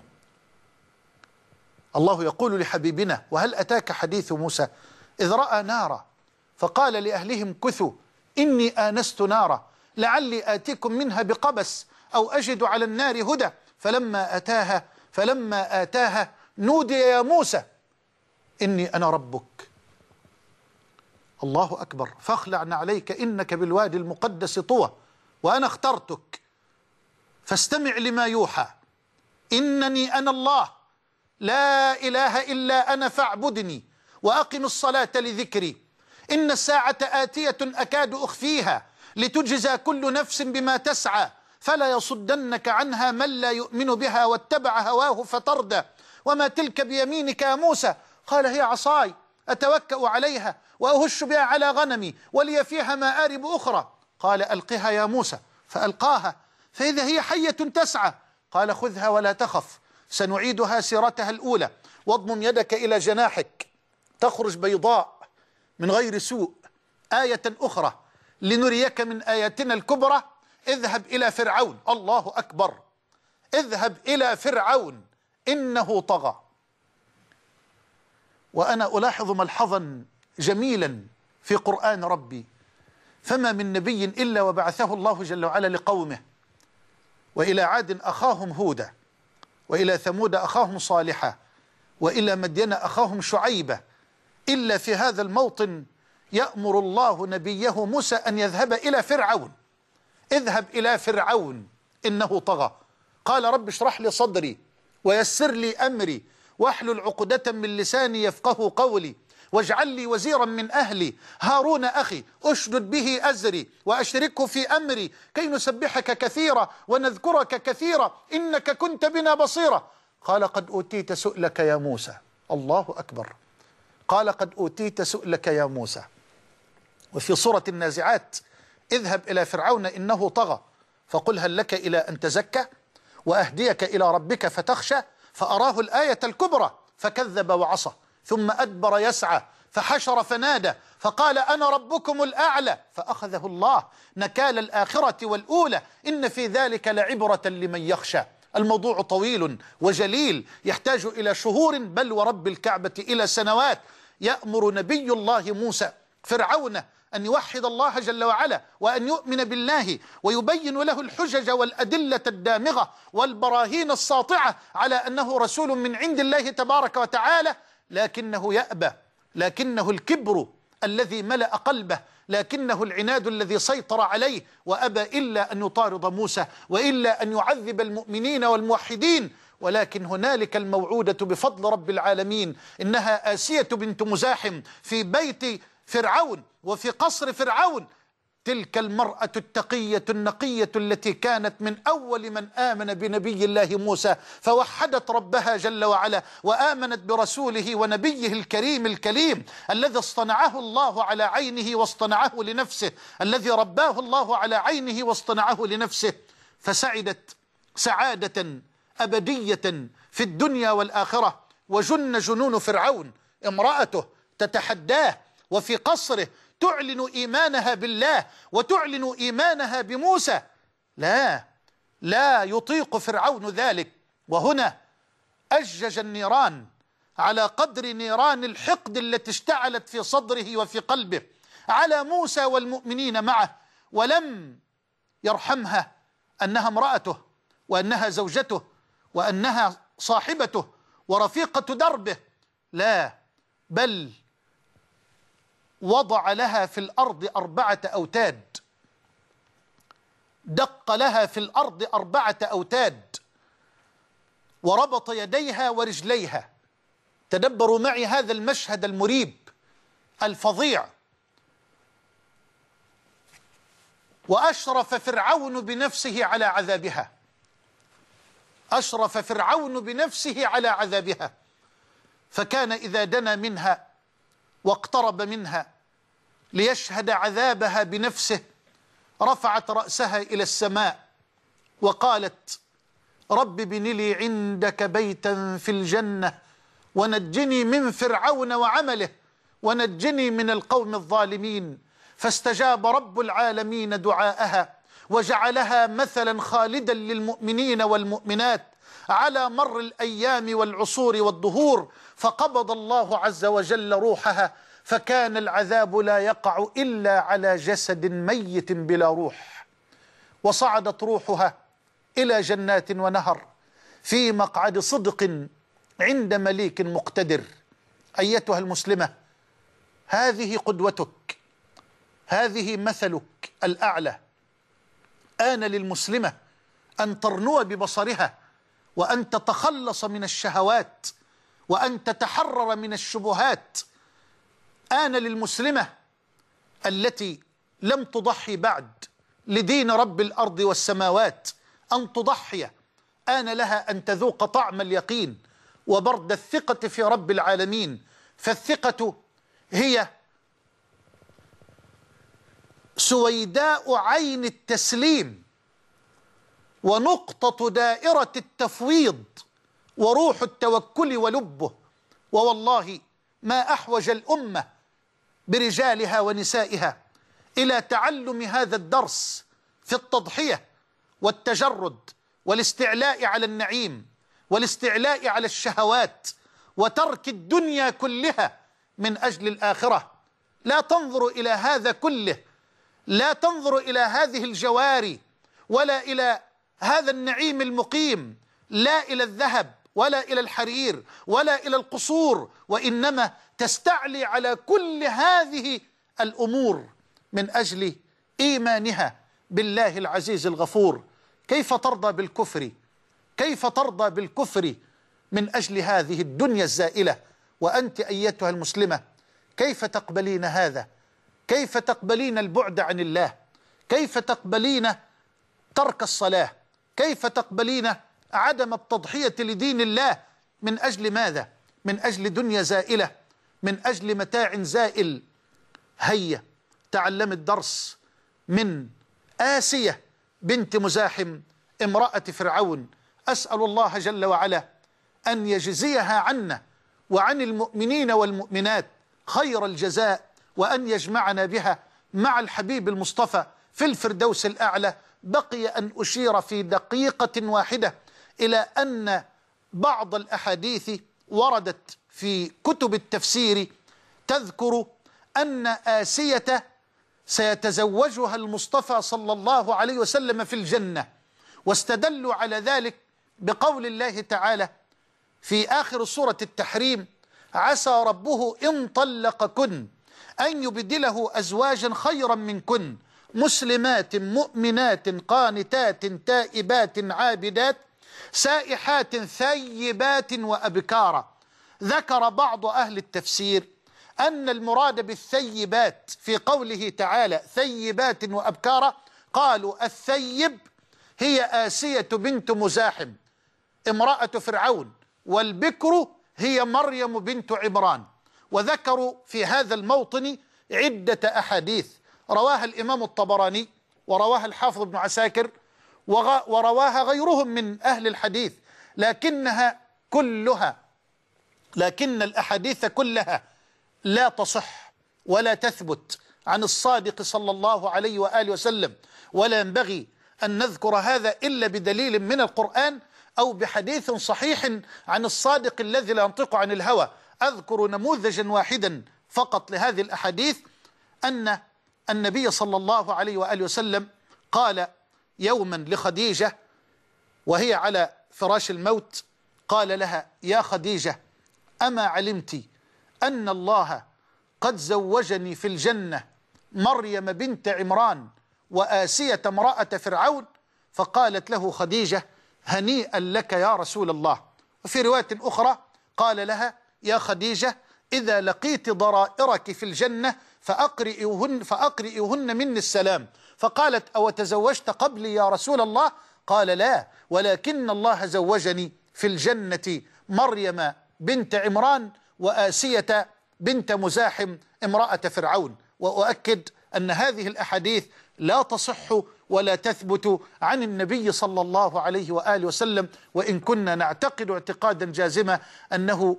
الله يقول لحبيبنا: وهل أتاك حديث موسى إذ رأى نارا فقال لأهلهم كثوا إني آنست نارا لعلي آتيكم منها بقبس أو أجد على النار هدى فلما آتاها نودي يا موسى إني أنا ربك. الله أكبر. فاخلع عليك إنك بالوادي المقدس طوى وأنا اخترتك فاستمع لما يوحى إنني أنا الله لا إله إلا أنا فاعبدني وأقم الصلاة لذكري إن الساعة آتية أكاد أخفيها لتجزى كل نفس بما تسعى فلا يصدنك عنها من لا يؤمن بها واتبع هواه فتردى وما تلك بيمينك يا موسى قال هي عصاي أتوكأ عليها وأهش بها على غنمي ولي فيها مآرب أخرى قال ألقها يا موسى فألقاها فإذا هي حية تسعى قال خذها ولا تخف سنعيدها سيرتها الأولى واضمم يدك إلى جناحك تخرج بيضاء من غير سوء آية أخرى لنريك من آياتنا الكبرى اذهب إلى فرعون. الله أكبر. اذهب إلى فرعون إنه طغى. وأنا ألاحظ ملحظا جميلا في قرآن ربي: فما من نبي إلا وبعثه الله جل وعلا لقومه وإلى عاد أخاهم هودا وإلى ثمود أخاهم صالحا وإلى مدين أخاهم شعيبة إلا في هذا الموطن يأمر الله نبيه موسى أن يذهب إلى فرعون. اذهب إلى فرعون إنه طغى. قال رب اشرح لي صدري ويسر لي أمري واحلل عقدة من لساني يفقه قولي واجعل لي وزيرا من أهلي هارون أخي أشدد به أزري وأشركه في أمري كي نسبحك كثيرا ونذكرك كثيرا إنك كنت بنا بصيرا. قال قد أوتيت سؤلك يا موسى. الله أكبر. قال قد أوتيت سؤلك يا موسى. وفي سورة النازعات: اذهب إلى فرعون إنه طغى فقل هل لك إلى أن تزكى وأهديك إلى ربك فتخشى فأراه الآية الكبرى فكذب وعصى ثم أدبر يسعى فحشر فنادى فقال أنا ربكم الأعلى فأخذه الله نكال الآخرة والأولى إن في ذلك لعبرة لمن يخشى. الموضوع طويل وجليل يحتاج إلى شهور بل ورب الكعبة إلى سنوات. يأمر نبي الله موسى فرعون أن يوحد الله جل وعلا وأن يؤمن بالله ويبين له الحجج والأدلة الدامغة والبراهين الساطعة على أنه رسول من عند الله تبارك وتعالى، لكنه يأبى، لكنه الكبر الذي ملأ قلبه، لكنه العناد الذي سيطر عليه وأبى إلا أن يطارد موسى وإلا أن يعذب المؤمنين والموحدين. ولكن هنالك الموعودة بفضل رب العالمين إنها آسية بنت مزاحم في بيت فرعون وفي قصر فرعون، تلك المرأة التقية النقية التي كانت من أول من آمن بنبي الله موسى فوحدت ربها جل وعلا وآمنت برسوله ونبيه الكريم الكليم الذي اصطنعه الله على عينه واصطنعه لنفسه، الذي رباه الله على عينه واصطنعه لنفسه. فسعدت سعادة أبدية في الدنيا والآخرة. وجن جنون فرعون، امرأته تتحداه وفي قصره تعلن إيمانها بالله وتعلن إيمانها بموسى. لا يطيق فرعون ذلك. وهنا أجج النيران على قدر نيران الحقد التي اشتعلت في صدره وفي قلبه على موسى والمؤمنين معه، ولم يرحمها أنها امرأته وأنها زوجته وأنها صاحبته ورفيقة دربه، لا، بل وضع لها في الأرض 4 أوتاد، دق لها في الأرض 4 أوتاد وربط يديها ورجليها. تدبروا معي هذا المشهد المريب الفظيع. وأشرف فرعون بنفسه على عذابها، أشرف فرعون بنفسه على عذابها، فكان إذا دنا منها واقترب منها ليشهد عذابها بنفسه رفعت رأسها إلى السماء وقالت: رب ابن لي عندك بيتا في الجنة ونجني من فرعون وعمله ونجني من القوم الظالمين. فاستجاب رب العالمين دعاءها وجعلها مثلا خالدا للمؤمنين والمؤمنات على مر الأيام والعصور والدهور. فقبض الله عز وجل روحها، فكان العذاب لا يقع إلا على جسد ميت بلا روح. وصعدت روحها إلى جنات ونهر في مقعد صدق عند مليك مقتدر. أيتها المسلمة، هذه قدوتك، هذه مثلك الأعلى. آن للمسلمة أن ترنو ببصرها وأن تتخلص من الشهوات وأن تتحرر من الشبهات. آن للمسلمة التي لم تضحي بعد لدين رب الأرض والسماوات أن تضحي. آن لها أن تذوق طعم اليقين وبرد الثقة في رب العالمين. فالثقة هي سويداء عين التسليم ونقطة دائرة التفويض وروح التوكل ولبه. ووالله ما أحوج الأمة برجالها ونسائها إلى تعلم هذا الدرس في التضحية والتجرد والاستعلاء على النعيم والاستعلاء على الشهوات وترك الدنيا كلها من أجل الآخرة. لا تنظر إلى هذا كله، لا تنظر إلى هذه الجواري ولا إلى هذا النعيم المقيم، لا إلى الذهب ولا إلى الحرير ولا إلى القصور، وإنما تستعلي على كل هذه الأمور من أجل إيمانها بالله العزيز الغفور. كيف ترضى بالكفر؟ كيف ترضى بالكفر من أجل هذه الدنيا الزائلة؟ وأنت أيتها المسلمة كيف تقبلين هذا؟ كيف تقبلين البعد عن الله؟ كيف تقبلين ترك الصلاة؟ كيف تقبلين عدم التضحية لدين الله؟ من أجل ماذا؟ من أجل دنيا زائلة، من أجل متاع زائل. هيا تعلم الدرس من آسية بنت مزاحم امرأة فرعون. أسأل الله جل وعلا أن يجزيها عنا وعن المؤمنين والمؤمنات خير الجزاء، وأن يجمعنا بها مع الحبيب المصطفى في الفردوس الأعلى. بقي أن أشير في دقيقة واحدة إلى أن بعض الأحاديث وردت في كتب التفسير تذكر أن آسية سيتزوجها المصطفى صلى الله عليه وسلم في الجنة، واستدلوا على ذلك بقول الله تعالى في آخر سورة التحريم: عسى ربه إن طلقكن أن يبدله أزواجا خيرا منكن مسلمات مؤمنات قانتات تائبات عابدات سائحات ثيبات وأبكارا. ذكر بعض أهل التفسير أن المراد بالثيبات في قوله تعالى ثيبات وأبكارا، قالوا الثيب هي آسية بنت مزاحم امرأة فرعون، والبكر هي مريم بنت عمران. وذكروا في هذا الموطن عدة أحاديث رواها الإمام الطبراني ورواها الحافظ ابن عساكر ورواها غيرهم من أهل الحديث، لكن الأحاديث كلها لا تصح ولا تثبت عن الصادق صلى الله عليه وآله وسلم، ولا ينبغي أن نذكر هذا إلا بدليل من القرآن أو بحديث صحيح عن الصادق الذي لا ينطق عن الهوى. أذكر نموذجا واحدا فقط لهذه الأحاديث، أن النبي صلى الله عليه وآله وسلم قال يوما لخديجة وهي على فراش الموت، قال لها: يا خديجة، أما علمت أن الله قد زوجني في الجنة مريم بنت عمران وآسية امرأة فرعون؟ فقالت له خديجة: هنيئا لك يا رسول الله. وفي رواية أخرى قال لها: يا خديجة، إذا لقيت ضرائرك في الجنة فأقرئهن مني السلام. فقالت: أو تزوجت قبلي يا رسول الله؟ قال: لا، ولكن الله زوجني في الجنة مريم بنت عمران وآسية بنت مزاحم امرأة فرعون. وأؤكد أن هذه الأحاديث لا تصح ولا تثبت عن النبي صلى الله عليه وآله وسلم، وإن كنا نعتقد اعتقادا جازما أنه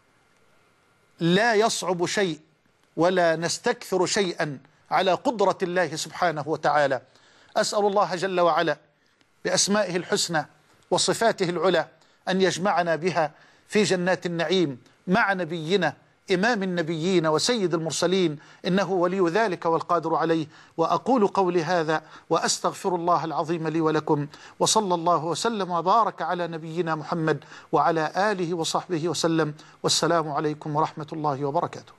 لا يصعب شيء ولا نستكثر شيئا على قدرة الله سبحانه وتعالى. أسأل الله جل وعلا بأسمائه الحسنى وصفاته العلى أن يجمعنا بها في جنات النعيم مع نبينا إمام النبيين وسيد المرسلين، إنه ولي ذلك والقادر عليه. وأقول قولي هذا وأستغفر الله العظيم لي ولكم، وصلى الله وسلم وبارك على نبينا محمد وعلى آله وصحبه وسلم، والسلام عليكم ورحمة الله وبركاته.